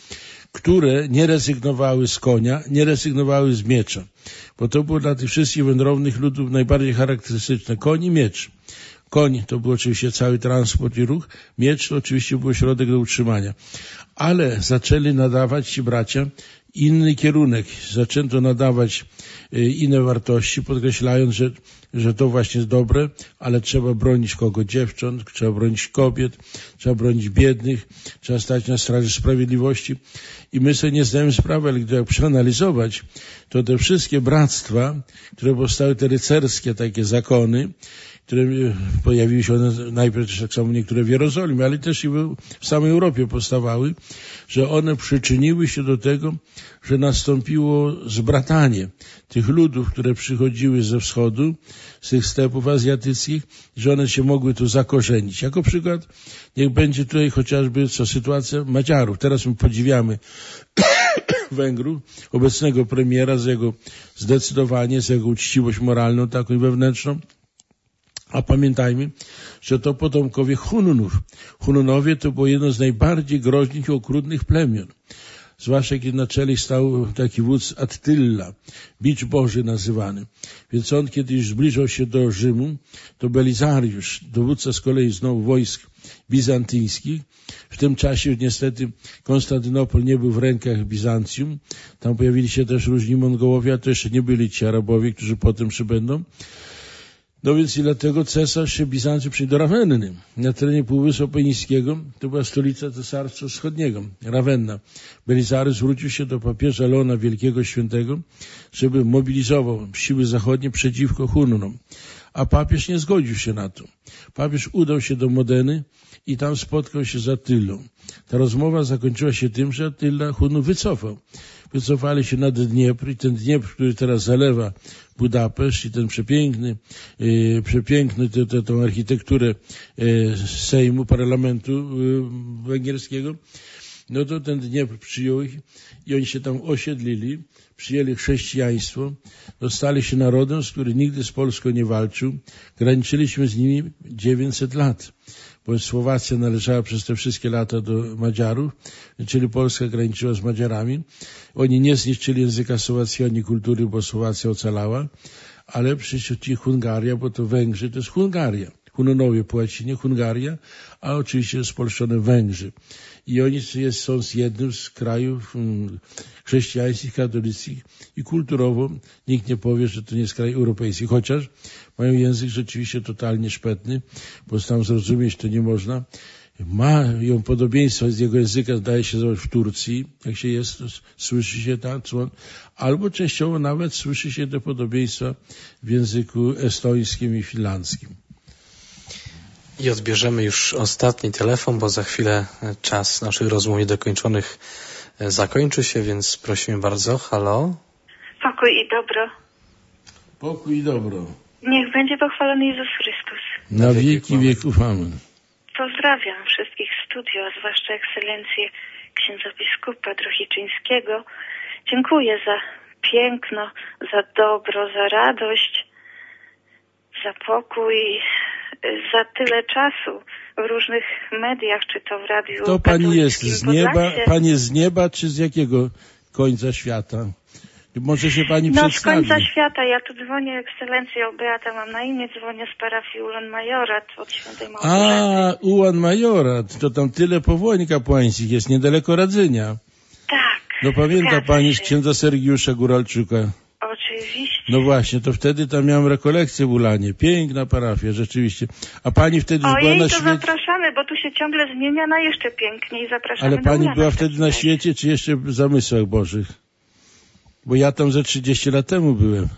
które nie rezygnowały z konia, nie rezygnowały z miecza. Bo to było dla tych wszystkich wędrownych ludów najbardziej charakterystyczne. Koń i miecz. Koń to był oczywiście cały transport i ruch, miecz to oczywiście był środek do utrzymania. Ale zaczęli nadawać ci bracia inny kierunek. Zaczęto nadawać inne wartości, podkreślając, że to właśnie jest dobre, ale trzeba bronić kogo? Dziewcząt, trzeba bronić kobiet, trzeba bronić biednych, trzeba stać na straży sprawiedliwości. I my sobie nie zdajemy sprawy, ale gdy przeanalizować, to te wszystkie bractwa, które powstały, te rycerskie takie zakony, które pojawiły się one najpierw tak samo niektóre w Jerozolimie, ale też i w samej Europie powstawały, że one przyczyniły się do tego, że nastąpiło zbratanie tych ludów, które przychodziły ze wschodu, z tych stepów azjatyckich, że one się mogły tu zakorzenić. Jako przykład niech będzie tutaj chociażby sytuacja Madziarów. Teraz my podziwiamy Węgrów, obecnego premiera, za jego zdecydowanie, za jego uczciwość moralną, taką i wewnętrzną. A pamiętajmy, że to potomkowie Hununów. Hununowie to było jedno z najbardziej groźnych i okrutnych plemion. Zwłaszcza kiedy na czele stał taki wódz Attila, bicz Boży nazywany. Więc on, kiedy już zbliżał się do Rzymu, to Belizariusz, dowódca z kolei znowu wojsk bizantyjskich. W tym czasie niestety Konstantynopol nie był w rękach Bizancjum. Tam pojawili się też różni Mongołowie, a to jeszcze nie byli ci Arabowie, którzy potem przybędą. No więc i dlatego cesarz się Bizancjum przyjdzie do Rawenny. Na terenie Półwyspu Apenińskiego to była stolica Cesarstwa Wschodniego, Rawenna. Belizary zwrócił się do papieża Leona Wielkiego Świętego, żeby mobilizował siły zachodnie przeciwko Hununom. A papież nie zgodził się na to. Papież udał się do Modeny i tam spotkał się z Attylą. Ta rozmowa zakończyła się tym, że Attila Hunów wycofał. Wycofali się nad Dniepr i ten Dniepr, który teraz zalewa Budapeszt i ten przepiękny tą architekturę Sejmu, parlamentu węgierskiego, no to ten Dniepr przyjął ich i oni się tam osiedlili, przyjęli chrześcijaństwo, stali się narodem, który nigdy z Polską nie walczył. Graniczyliśmy z nimi 900 lat, bo Słowacja należała przez te wszystkie lata do Madziarów, czyli Polska graniczyła z Madziarami. Oni nie zniszczyli języka słowackiego ani kultury, bo Słowacja ocalała, ale przecież ci Hungaria, bo to Węgrzy, to jest Hungaria. Hunonowie po łacinie, Hungaria, a oczywiście spolszczone Węgrzy. I oni są z jednym z krajów chrześcijańskich, katolickich i kulturowo nikt nie powie, że to nie jest kraj europejski, chociaż mają język rzeczywiście totalnie szpetny, bo tam zrozumieć to nie można. Mają podobieństwo z jego języka, zdaje się w Turcji, jak się jest, to słyszy się tam, albo częściowo nawet słyszy się te podobieństwa w języku estońskim i finlandzkim. I odbierzemy już ostatni telefon, bo za chwilę czas naszych rozmów niedokończonych zakończy się, więc prosimy bardzo. Halo? Pokój i dobro. Pokój i dobro. Niech będzie pochwalony Jezus Chrystus. Na wieki wieków. Amen. Pozdrawiam wszystkich studio, a zwłaszcza ekscelencję księdza biskupa Drohiczyńskiego. Dziękuję za piękno, za dobro, za radość, za pokój, za tyle czasu w różnych mediach, czy to w radiu. To pani jest z nieba, pani z nieba, czy z jakiego końca świata? Może się pani przedstawi. Z końca świata. Ja tu dzwonię, ekscelencjo Beata mam na imię, dzwonię z parafii Ulan Majorat od Świętej Małgorzaty. Ulan Majorat, to tam tyle powolni kapłańskich jest, niedaleko Radzynia. Tak. No pamięta pani z księdza Sergiusza Góralczuka? Oczywiście. No właśnie, to wtedy tam miałem rekolekcję w Ulanie. Piękna parafia, rzeczywiście. A pani wtedy już była na świecie? Zapraszamy, bo tu się ciągle zmienia na jeszcze piękniej. Zapraszamy. Ale pani była wtedy na świecie, czy jeszcze w zamysłach bożych? Bo ja tam ze 30 lat temu byłem.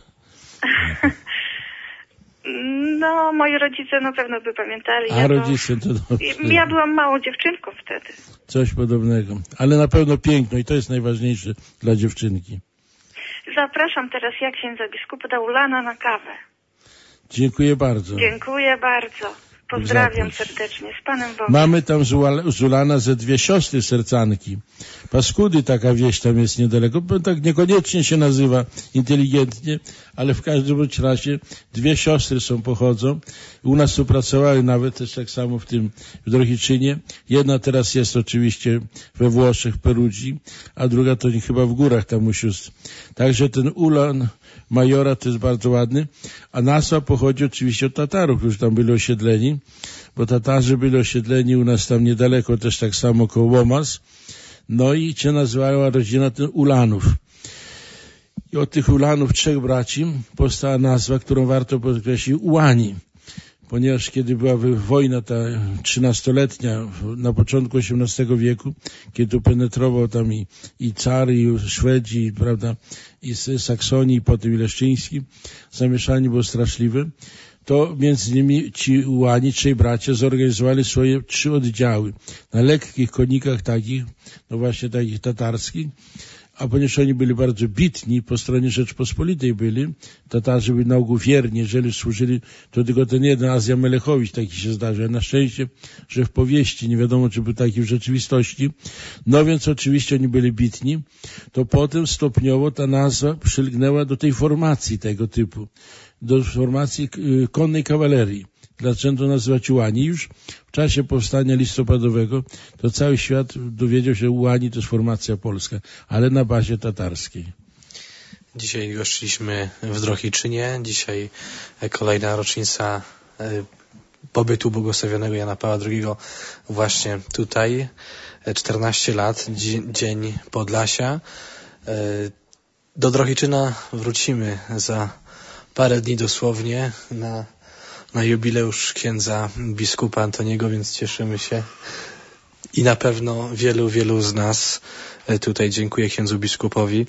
No, moi rodzice na pewno by pamiętali. Rodzice to dobrze. Ja byłam małą dziewczynką wtedy. Coś podobnego. Ale na pewno piękno i to jest najważniejsze dla dziewczynki. Zapraszam teraz ja księdza biskupa do Ulana na kawę. Dziękuję bardzo. Dziękuję bardzo. Pozdrawiam serdecznie. Z Panem Bogiem. Mamy tam z Ulana ze 2 siostry sercanki. Paskudy, taka wieś tam jest niedaleko. Tak niekoniecznie się nazywa inteligentnie, ale w każdym bądź razie 2 siostry pochodzą. U nas tu pracowały nawet też tak samo w Drohiczynie. Jedna teraz jest oczywiście we Włoszech, w Perudzi, a druga to chyba w górach tam u sióstr. Także ten Ulan Majora to jest bardzo ładny, a nazwa pochodzi oczywiście od Tatarów, którzy tam byli osiedleni, bo Tatarzy byli osiedleni u nas tam niedaleko, też tak samo koło Łomas, no i się nazywała rodzina ten Ulanów. I od tych Ulanów 3 braci powstała nazwa, którą warto podkreślić, Ułani, ponieważ kiedy była wojna ta 13-letnia na początku XVIII wieku, kiedy tu penetrował tam i car, i Szwedzi, prawda, i z Saksonii, i potem i Leszczyński, zamieszanie było straszliwe, to między nimi ci Ułani, 3 bracia, zorganizowali swoje 3 oddziały na lekkich konikach takich, no właśnie takich tatarskich, a ponieważ oni byli bardzo bitni, po stronie Rzeczpospolitej byli, Tatarzy byli na ogół wierni, jeżeli służyli, to tylko ten jeden Azja Melechowicz taki się zdarza. Na szczęście, że w powieści, nie wiadomo czy był taki w rzeczywistości, no więc oczywiście oni byli bitni, to potem stopniowo ta nazwa przylgnęła do tej formacji tego typu, do formacji konnej kawalerii. Dlaczego nazywać Ułani? Już w czasie powstania listopadowego to cały świat dowiedział się, że Ułani to jest formacja polska, ale na bazie tatarskiej. Dzisiaj gościliśmy w Drohiczynie. Dzisiaj kolejna rocznica pobytu błogosławionego Jana Pawła II właśnie tutaj. 14 lat, Dzień Podlasia. Do Drohiczyna wrócimy za parę dni dosłownie na jubileusz księdza biskupa Antoniego, więc cieszymy się i na pewno wielu z nas tutaj dziękuję księdzu biskupowi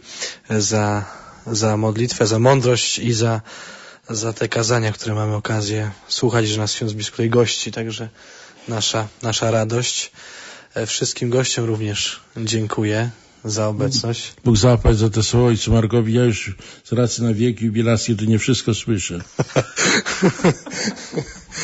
za modlitwę, za mądrość i za te kazania, które mamy okazję słuchać, że nas ksiądz biskup tutaj gości, także nasza radość. Wszystkim gościom również dziękuję za obecność. Bóg zapłać za te słowa ojcu Markowi. Ja już z racji na wieki jubilaskie to nie wszystko słyszę.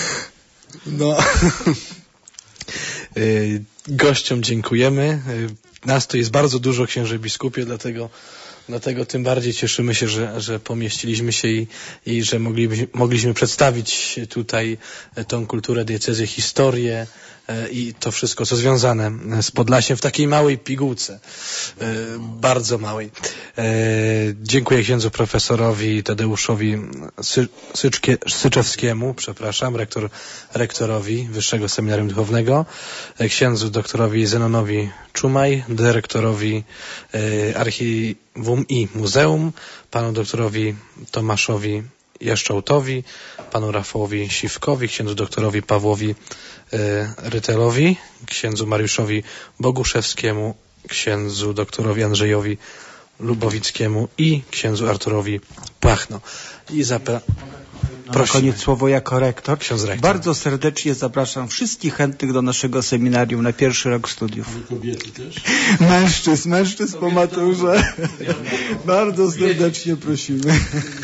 No. Gościom dziękujemy. nas tu jest bardzo dużo, księże biskupie, dlatego tym bardziej cieszymy się, że pomieściliśmy się i że mogliśmy przedstawić tutaj tą kulturę diecezy, historię i to wszystko, co związane z Podlasiem w takiej małej pigułce, bardzo małej. Dziękuję księdzu profesorowi Tadeuszowi Syczewskiemu, rektorowi Wyższego Seminarium Duchownego, księdzu doktorowi Zenonowi Czumaj, dyrektorowi Archiwum i Muzeum, panu doktorowi Tomaszowi Jaszczołtowi, panu Rafałowi Siwkowi, księdzu doktorowi Pawłowi Rytelowi, księdzu Mariuszowi Boguszewskiemu, księdzu doktorowi Andrzejowi Lubowickiemu i księdzu Arturowi Płachno. I Na koniec słowo jako rektor. Ksiądz rektor. Bardzo serdecznie zapraszam wszystkich chętnych do naszego seminarium na pierwszy rok studiów. Kobiety też? Mężczyzn po maturze. Bardzo serdecznie prosimy.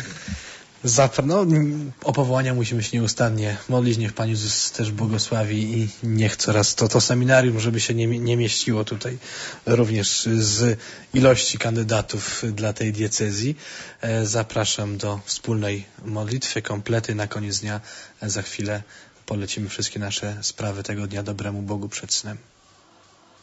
O powołania musimy się nieustannie modlić, niech Pan Jezus też błogosławi i niech coraz to seminarium, żeby się nie mieściło tutaj również z ilości kandydatów dla tej diecezji. Zapraszam do wspólnej modlitwy, komplety na koniec dnia. Za chwilę polecimy wszystkie nasze sprawy tego dnia dobremu Bogu przed snem.